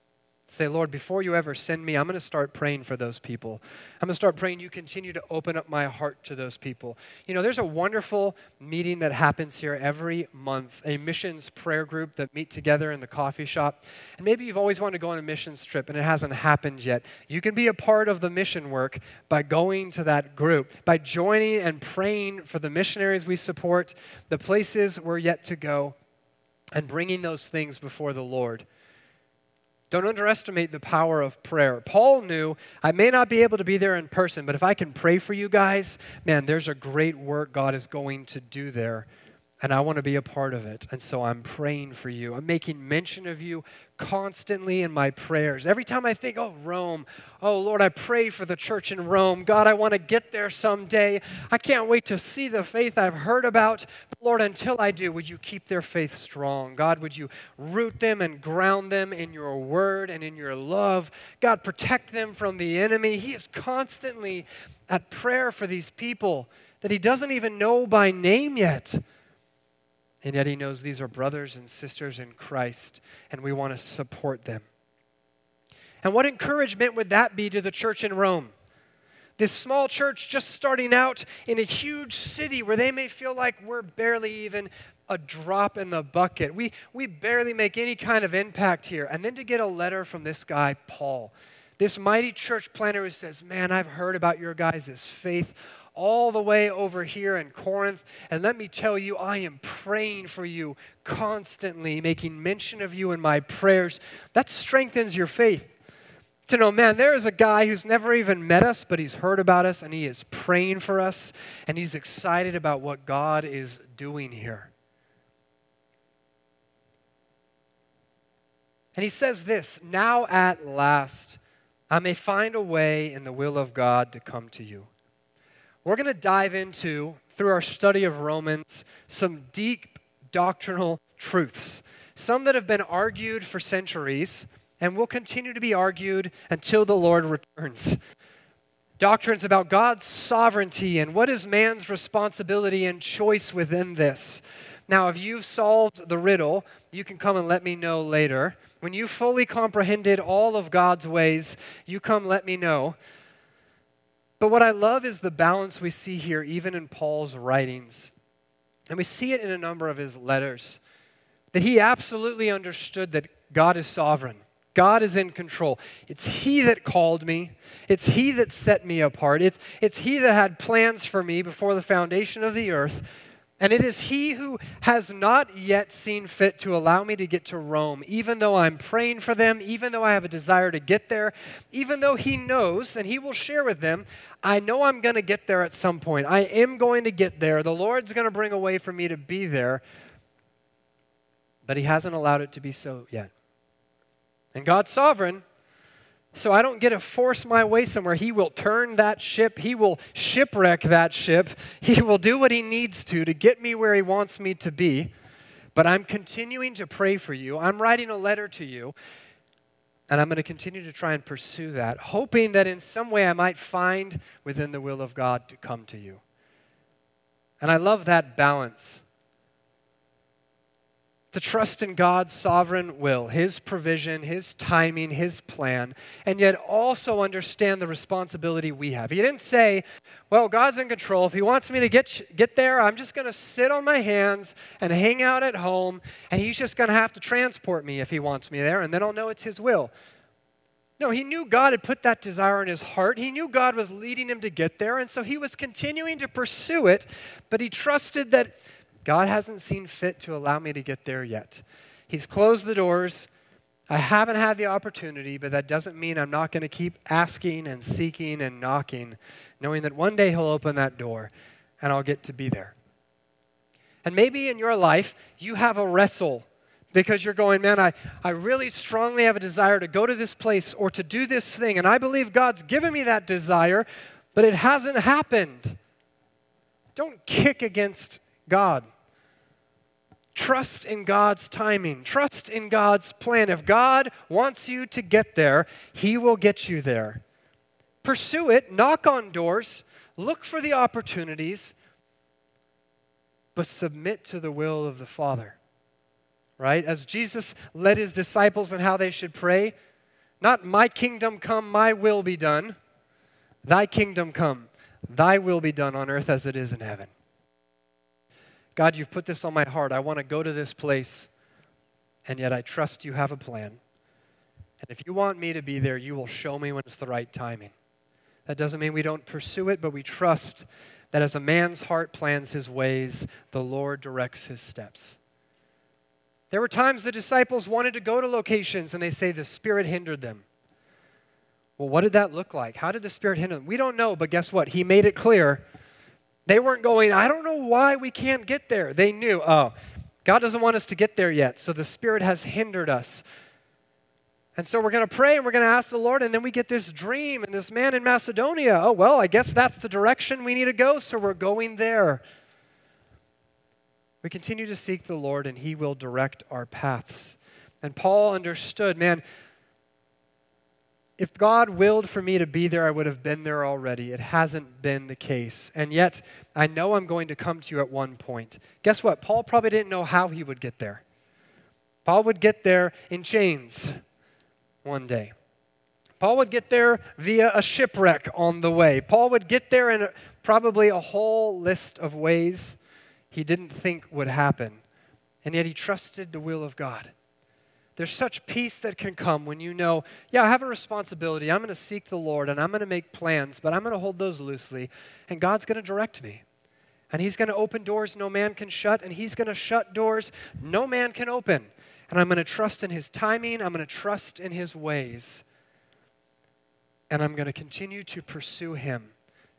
Say, Lord, before you ever send me, I'm going to start praying for those people. I'm going to start praying you continue to open up my heart to those people. You know, there's a wonderful meeting that happens here every month, a missions prayer group that meet together in the coffee shop. And maybe you've always wanted to go on a missions trip and it hasn't happened yet. You can be a part of the mission work by going to that group, by joining and praying for the missionaries we support, the places we're yet to go, and bringing those things before the Lord. Don't underestimate the power of prayer. Paul knew, I may not be able to be there in person, but if I can pray for you guys, man, there's a great work God is going to do there, and I want to be a part of it. And so I'm praying for you. I'm making mention of you constantly in my prayers. Every time I think, oh, Rome, oh, Lord, I pray for the church in Rome. God, I want to get there someday. I can't wait to see the faith I've heard about. But Lord, until I do, would you keep their faith strong? God, would you root them and ground them in your word and in your love? God, protect them from the enemy. He is constantly at prayer for these people that he doesn't even know by name yet. And yet he knows these are brothers and sisters in Christ, and we want to support them. And what encouragement would that be to the church in Rome? This small church just starting out in a huge city where they may feel like we're barely even a drop in the bucket. We barely make any kind of impact here. And then to get a letter from this guy, Paul, this mighty church planner who says, man, I've heard about your guys' faith all the way over here in Corinth, and let me tell you, I am praying for you constantly, making mention of you in my prayers. That strengthens your faith. To know, man, there is a guy who's never even met us, but he's heard about us, and he is praying for us, and he's excited about what God is doing here. And he says this, now at last, I may find a way in the will of God to come to you. We're going to dive into, through our study of Romans, some deep doctrinal truths, some that have been argued for centuries and will continue to be argued until the Lord returns. Doctrines about God's sovereignty and what is man's responsibility and choice within this. Now, if you've solved the riddle, you can come and let me know later. When you fully comprehended all of God's ways, you come let me know. But what I love is the balance we see here, even in Paul's writings. And we see it in a number of his letters, that he absolutely understood that God is sovereign. God is in control. It's he that called me. It's he that set me apart. It's he that had plans for me before the foundation of the earth. And it is he who has not yet seen fit to allow me to get to Rome, even though I'm praying for them, even though I have a desire to get there, even though he knows, and he will share with them, I know I'm going to get there at some point. I am going to get there. The Lord's going to bring a way for me to be there. But he hasn't allowed it to be so yet. And God's sovereign, so I don't get to force my way somewhere. He will turn that ship. He will shipwreck that ship. He will do what he needs to get me where he wants me to be. But I'm continuing to pray for you. I'm writing a letter to you. And I'm going to continue to try and pursue that, hoping that in some way I might find within the will of God to come to you. And I love that balance. To trust in God's sovereign will, his provision, his timing, his plan, and yet also understand the responsibility we have. He didn't say, well, God's in control. If he wants me to get there, I'm just going to sit on my hands and hang out at home, and he's just going to have to transport me if he wants me there, and then I'll know it's his will. No, he knew God had put that desire in his heart. He knew God was leading him to get there, and so he was continuing to pursue it, but he trusted that God hasn't seen fit to allow me to get there yet. He's closed the doors. I haven't had the opportunity, but that doesn't mean I'm not going to keep asking and seeking and knocking, knowing that one day he'll open that door and I'll get to be there. And maybe in your life, you have a wrestle because you're going, man, I really strongly have a desire to go to this place or to do this thing, and I believe God's given me that desire, but it hasn't happened. Don't kick against God. Trust in God's timing. Trust in God's plan. If God wants you to get there, he will get you there. Pursue it. Knock on doors. Look for the opportunities. But submit to the will of the Father. Right? As Jesus led his disciples in how they should pray, Not my kingdom come, my will be done. Thy kingdom come, thy will be done on earth as it is in heaven. God, you've put this on my heart. I want to go to this place, and yet I trust you have a plan. And if you want me to be there, you will show me when it's the right timing. That doesn't mean we don't pursue it, but we trust that as a man's heart plans his ways, the Lord directs his steps. There were times the disciples wanted to go to locations, and they say the Spirit hindered them. Well, what did that look like? How did the Spirit hinder them? We don't know, but guess what? He made it clear. They weren't going, I don't know why we can't get there. They knew, oh, God doesn't want us to get there yet, so the Spirit has hindered us. And so we're going to pray and we're going to ask the Lord, and then we get this dream and this man in Macedonia. Oh, well, I guess that's the direction we need to go, so we're going there. We continue to seek the Lord, and he will direct our paths. And Paul understood, man, if God willed for me to be there, I would have been there already. It hasn't been the case. And yet, I know I'm going to come to you at one point. Guess what? Paul probably didn't know how he would get there. Paul would get there in chains one day. Paul would get there via a shipwreck on the way. Paul would get there in probably a whole list of ways he didn't think would happen. And yet he trusted the will of God. There's such peace that can come when you know, yeah, I have a responsibility. I'm going to seek the Lord and I'm going to make plans, but I'm going to hold those loosely. And God's going to direct me. And he's going to open doors no man can shut, and he's going to shut doors no man can open. And I'm going to trust in his timing. I'm going to trust in his ways. And I'm going to continue to pursue him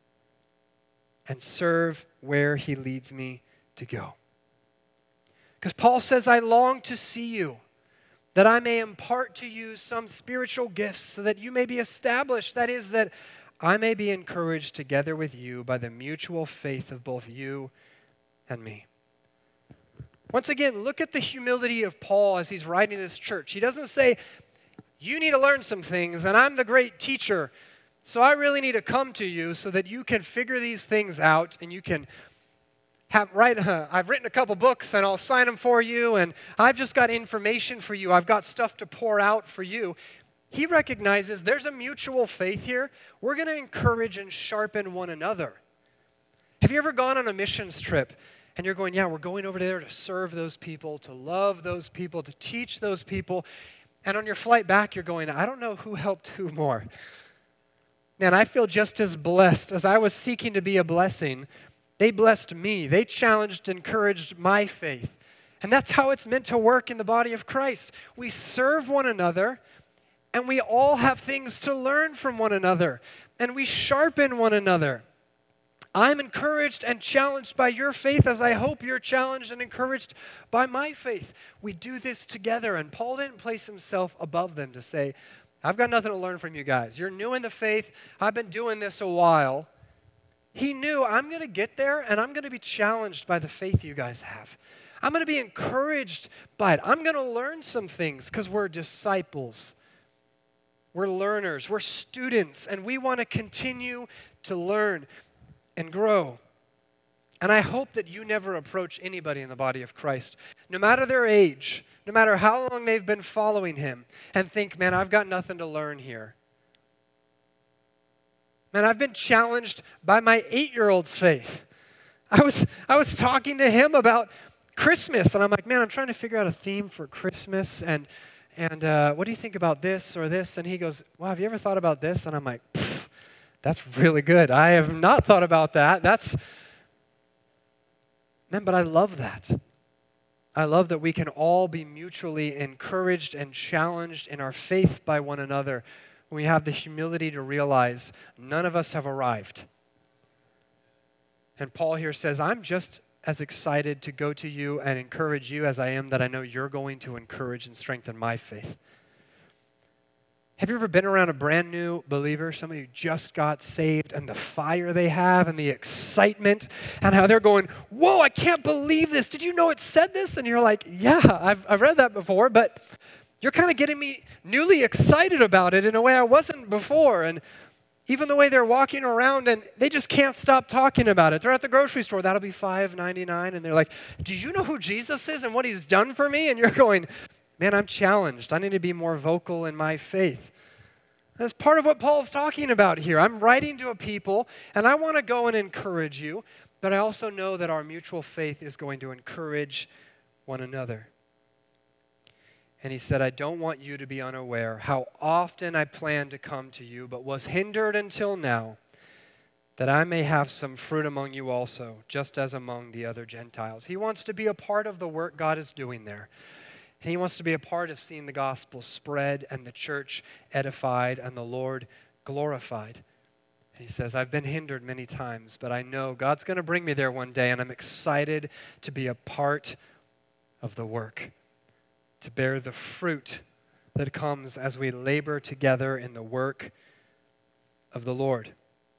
and serve where he leads me to go. Because Paul says, I long to see you, that I may impart to you some spiritual gifts so that you may be established. That is, that I may be encouraged together with you by the mutual faith of both you and me. Once again, look at the humility of Paul as he's writing this church. He doesn't say, you need to learn some things, and I'm the great teacher, so I really need to come to you so that you can figure these things out and you can I've written a couple books and I'll sign them for you, and I've just got information for you. I've got stuff to pour out for you. He recognizes there's a mutual faith here. We're going to encourage and sharpen one another. Have you ever gone on a missions trip and you're going, yeah, we're going over there to serve those people, to love those people, to teach those people, and on your flight back you're going, I don't know who helped who more. Man, I feel just as blessed as I was seeking to be a blessing. They blessed me. They challenged, encouraged my faith. And that's how it's meant to work in the body of Christ. We serve one another, and we all have things to learn from one another, and we sharpen one another. I'm encouraged and challenged by your faith as I hope you're challenged and encouraged by my faith. We do this together, and Paul didn't place himself above them to say, I've got nothing to learn from you guys. You're new in the faith. I've been doing this a while. He knew, I'm going to get there, and I'm going to be challenged by the faith you guys have. I'm going to be encouraged by it. I'm going to learn some things because we're disciples. We're learners. We're students, and we want to continue to learn and grow. And I hope that you never approach anybody in the body of Christ, no matter their age, no matter how long they've been following him, and think, man, I've got nothing to learn here. Man, I've been challenged by my 8-year-old's faith. I was talking to him about Christmas, and I'm like, man, I'm trying to figure out a theme for Christmas, and what do you think about this or this? And he goes, well, have you ever thought about this? And I'm like, that's really good. I have not thought about that. But I love that. I love that we can all be mutually encouraged and challenged in our faith by one another. We have the humility to realize none of us have arrived. And Paul here says, I'm just as excited to go to you and encourage you as I am that I know you're going to encourage and strengthen my faith. Have you ever been around a brand new believer, somebody who just got saved, and the fire they have and the excitement and how they're going, whoa, I can't believe this. Did you know it said this? And you're like, yeah, I've read that before, but you're kind of getting me newly excited about it in a way I wasn't before. And even the way they're walking around and they just can't stop talking about it. They're at the grocery store, that'll be $5.99. And they're like, do you know who Jesus is and what he's done for me? And you're going, man, I'm challenged. I need to be more vocal in my faith. That's part of what Paul's talking about here. I'm writing to a people, and I want to go and encourage you, but I also know that our mutual faith is going to encourage one another. And he said, I don't want you to be unaware how often I planned to come to you, but was hindered until now, that I may have some fruit among you also, just as among the other Gentiles. He wants to be a part of the work God is doing there. And he wants to be a part of seeing the gospel spread and the church edified and the Lord glorified. And he says, I've been hindered many times, but I know God's going to bring me there one day, and I'm excited to be a part of the work, to bear the fruit that comes as we labor together in the work of the Lord.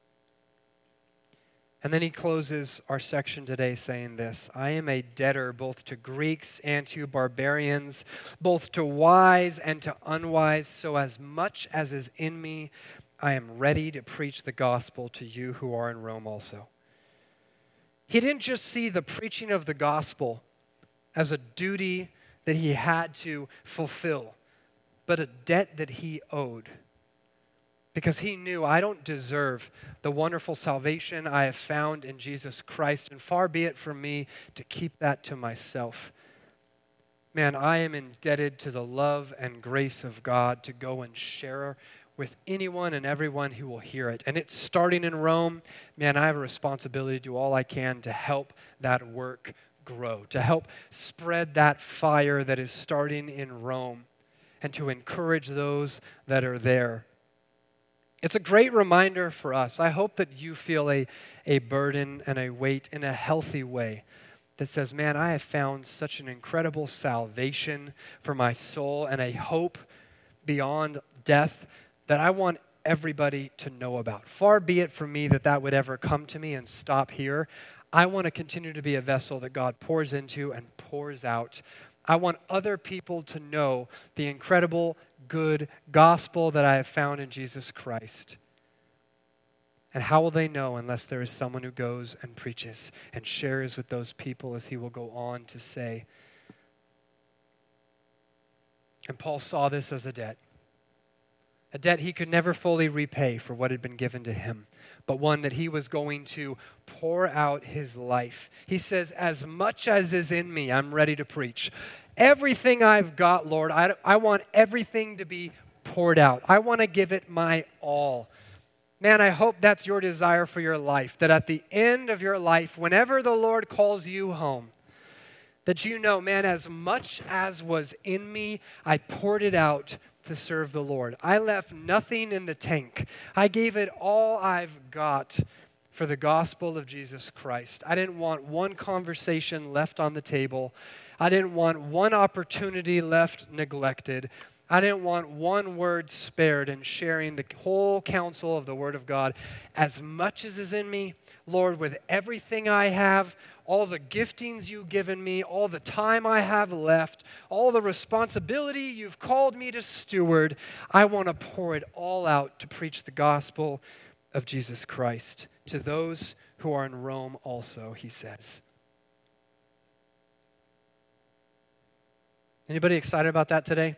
And then he closes our section today saying this, I am a debtor both to Greeks and to barbarians, both to wise and to unwise, so as much as is in me, I am ready to preach the gospel to you who are in Rome also. He didn't just see the preaching of the gospel as a duty that he had to fulfill, but a debt that he owed. Because he knew, I don't deserve the wonderful salvation I have found in Jesus Christ, and far be it from me to keep that to myself. Man, I am indebted to the love and grace of God to go and share with anyone and everyone who will hear it. And it's starting in Rome. Man, I have a responsibility to do all I can to help that work grow, to help spread that fire that is starting in Rome, and to encourage those that are there. It's a great reminder for us. I hope that you feel a burden and a weight in a healthy way that says, man, I have found such an incredible salvation for my soul and a hope beyond death that I want everybody to know about. Far be it from me that would ever come to me and stop here. I want to continue to be a vessel that God pours into and pours out. I want other people to know the incredible, good gospel that I have found in Jesus Christ. And how will they know unless there is someone who goes and preaches and shares with those people, as he will go on to say. And Paul saw this as a debt he could never fully repay for what had been given to him, but one that he was going to pour out his life. He says, as much as is in me, I'm ready to preach. Everything I've got, Lord, I want everything to be poured out. I want to give it my all. Man, I hope that's your desire for your life, that at the end of your life, whenever the Lord calls you home, that you know, man, as much as was in me, I poured it out to serve the Lord. I left nothing in the tank. I gave it all I've got for the gospel of Jesus Christ. I didn't want one conversation left on the table. I didn't want one opportunity left neglected. I didn't want one word spared in sharing the whole counsel of the Word of God. As much as is in me, Lord, with everything I have, all the giftings you've given me, all the time I have left, all the responsibility you've called me to steward, I want to pour it all out to preach the gospel of Jesus Christ to those who are in Rome also, he says. Anybody excited about that today?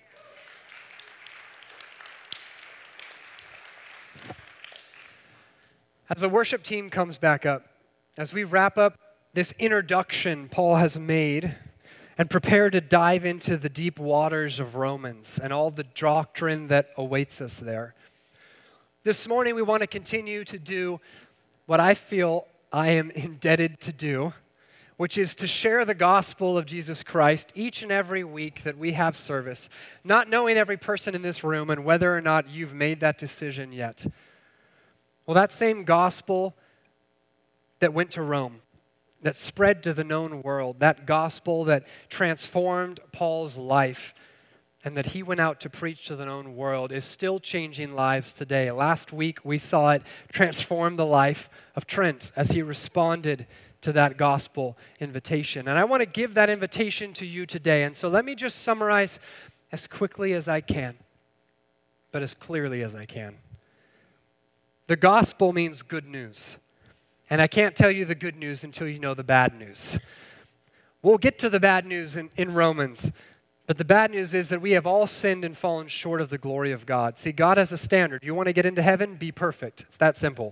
As the worship team comes back up, as we wrap up this introduction Paul has made and prepare to dive into the deep waters of Romans and all the doctrine that awaits us there, this morning we want to continue to do what I feel I am indebted to do, which is to share the gospel of Jesus Christ each and every week that we have service, not knowing every person in this room and whether or not you've made that decision yet. Well, that same gospel that went to Rome, that spread to the known world, that gospel that transformed Paul's life and that he went out to preach to the known world, is still changing lives today. Last week, we saw it transform the life of Trent as he responded to that gospel invitation. And I want to give that invitation to you today. And so let me just summarize as quickly as I can, but as clearly as I can. The gospel means good news. And I can't tell you the good news until you know the bad news. We'll get to the bad news in Romans. But the bad news is that we have all sinned and fallen short of the glory of God. See, God has a standard. You want to get into heaven? Be perfect. It's that simple.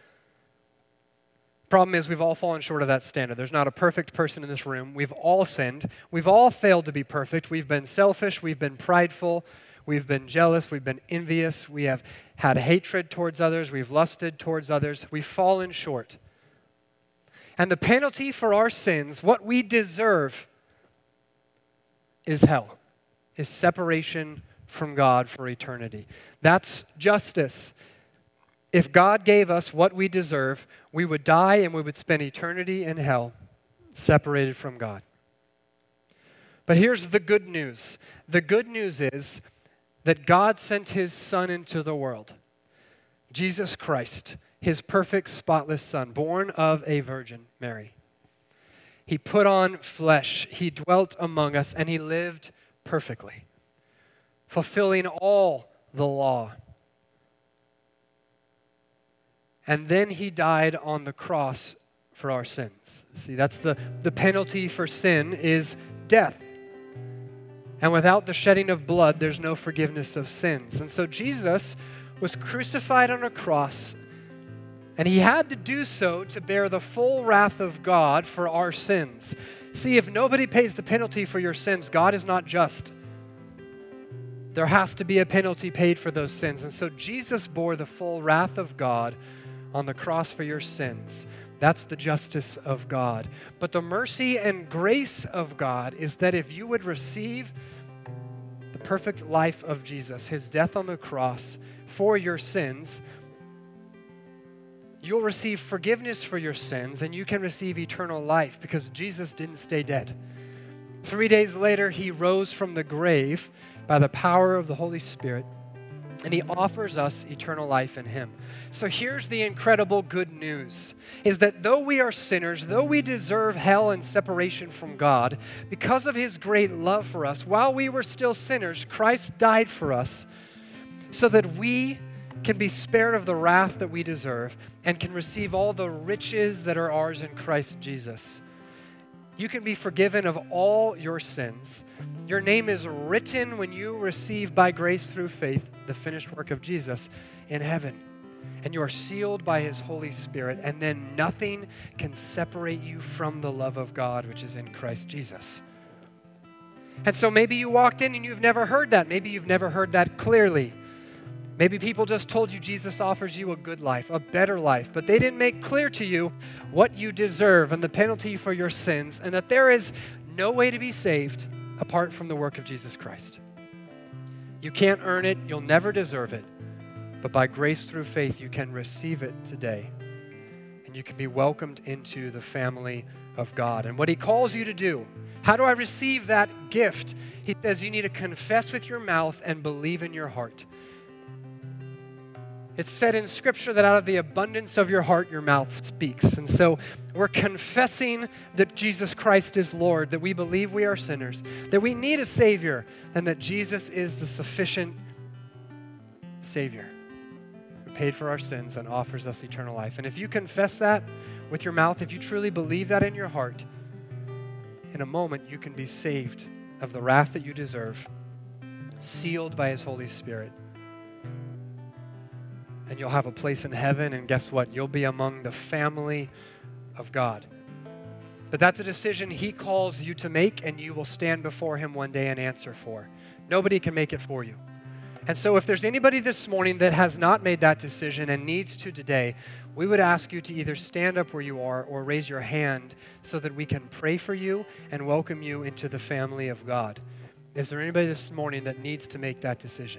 Problem is, we've all fallen short of that standard. There's not a perfect person in this room. We've all sinned. We've all failed to be perfect. We've been selfish. We've been prideful. We've been jealous. We've been envious. We have had hatred towards others. We've lusted towards others. We've fallen short. And the penalty for our sins, what we deserve, is hell, is separation from God for eternity. That's justice. If God gave us what we deserve, we would die and we would spend eternity in hell, separated from God. But here's the good news. The good news is that God sent his Son into the world, Jesus Christ, his perfect, spotless Son, born of a virgin, Mary. He put on flesh, he dwelt among us, and he lived perfectly, fulfilling all the law. And then he died on the cross for our sins. See, that's the penalty for sin is death. And without the shedding of blood, there's no forgiveness of sins. And so Jesus was crucified on a cross, and he had to do so to bear the full wrath of God for our sins. See, if nobody pays the penalty for your sins, God is not just. There has to be a penalty paid for those sins. And so Jesus bore the full wrath of God on the cross for your sins. That's the justice of God. But the mercy and grace of God is that if you would receive the perfect life of Jesus, his death on the cross for your sins, you'll receive forgiveness for your sins and you can receive eternal life because Jesus didn't stay dead. 3 days later, he rose from the grave by the power of the Holy Spirit, and he offers us eternal life in him. So here's the incredible good news, is that though we are sinners, though we deserve hell and separation from God, because of his great love for us, while we were still sinners, Christ died for us so that we can be spared of the wrath that we deserve and can receive all the riches that are ours in Christ Jesus. You can be forgiven of all your sins. Your name is written when you receive by grace through faith the finished work of Jesus in heaven. And you are sealed by his Holy Spirit. And then nothing can separate you from the love of God, which is in Christ Jesus. And so maybe you walked in and you've never heard that. Maybe you've never heard that clearly. Maybe people just told you Jesus offers you a good life, a better life, but they didn't make clear to you what you deserve and the penalty for your sins, and that there is no way to be saved apart from the work of Jesus Christ. You can't earn it, you'll never deserve it, but by grace through faith, you can receive it today, and you can be welcomed into the family of God. And what he calls you to do, how do I receive that gift? He says you need to confess with your mouth and believe in your heart. It's said in Scripture that out of the abundance of your heart, your mouth speaks. And so we're confessing that Jesus Christ is Lord, that we believe we are sinners, that we need a Savior, and that Jesus is the sufficient Savior who paid for our sins and offers us eternal life. And if you confess that with your mouth, if you truly believe that in your heart, in a moment you can be saved of the wrath that you deserve, sealed by his Holy Spirit. And you'll have a place in heaven, and guess what? You'll be among the family of God. But that's a decision he calls you to make, and you will stand before him one day and answer for. Nobody can make it for you. And so if there's anybody this morning that has not made that decision and needs to today, we would ask you to either stand up where you are or raise your hand so that we can pray for you and welcome you into the family of God. Is there anybody this morning that needs to make that decision?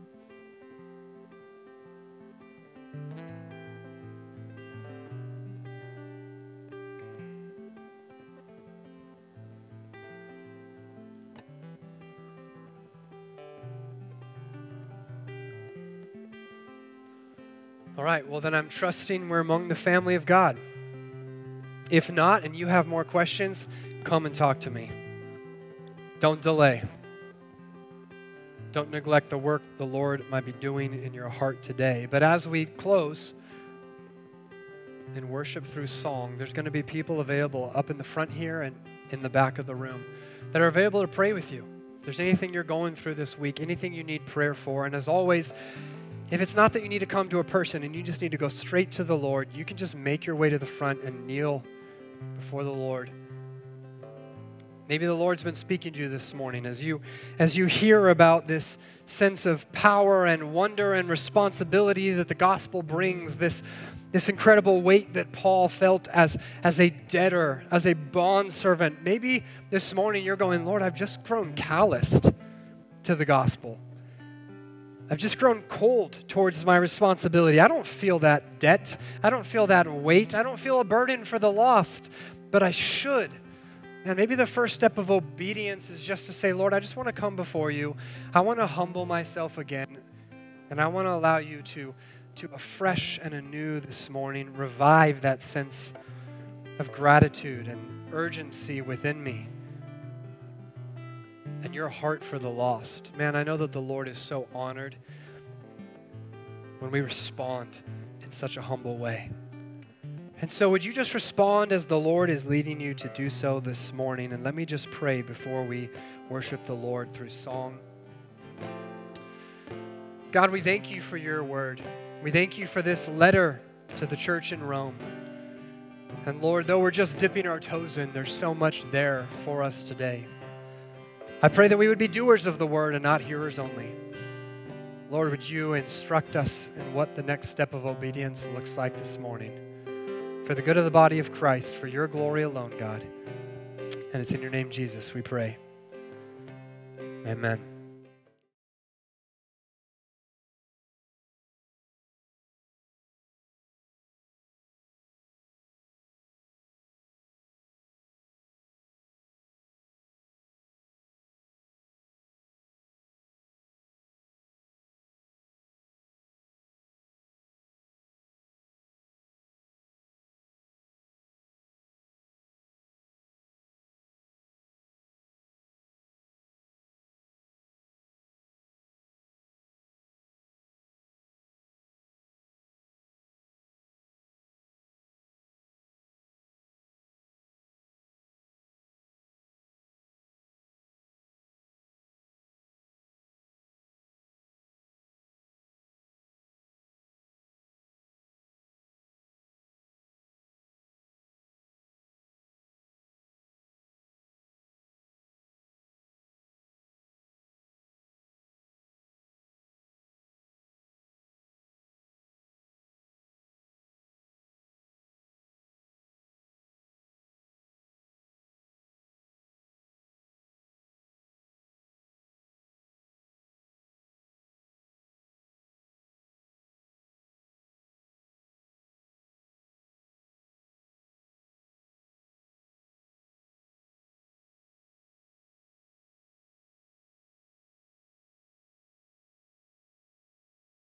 All right, well then I'm trusting we're among the family of God. If not, and you have more questions, come and talk to me. Don't delay. Don't neglect the work the Lord might be doing in your heart today. But as we close and worship through song, there's going to be people available up in the front here and in the back of the room that are available to pray with you. there's anything you're going through this week, anything you need prayer for, and as always, if it's not that you need to come to a person and you just need to go straight to the Lord, you can just make your way to the front and kneel before the Lord. Maybe the Lord's been speaking to you this morning as you hear about this sense of power and wonder and responsibility that the gospel brings, this incredible weight that Paul felt as a debtor, as a bondservant. Maybe this morning you're going, Lord, I've just grown calloused to the gospel. I've just grown cold towards my responsibility. I don't feel that debt. I don't feel that weight. I don't feel a burden for the lost, but I should. And maybe the first step of obedience is just to say, Lord, I just want to come before you. I want to humble myself again, and I want to allow you to afresh and anew this morning, revive that sense of gratitude and urgency within me and your heart for the lost. Man, I know that the Lord is so honored when we respond in such a humble way. And so would you just respond as the Lord is leading you to do so this morning? And let me just pray before we worship the Lord through song. God, we thank you for your word. We thank you for this letter to the church in Rome. And Lord, though we're just dipping our toes in, there's so much there for us today. I pray that we would be doers of the word and not hearers only. Lord, would you instruct us in what the next step of obedience looks like this morning? For the good of the body of Christ, for your glory alone, God. And it's in your name, Jesus, we pray. Amen.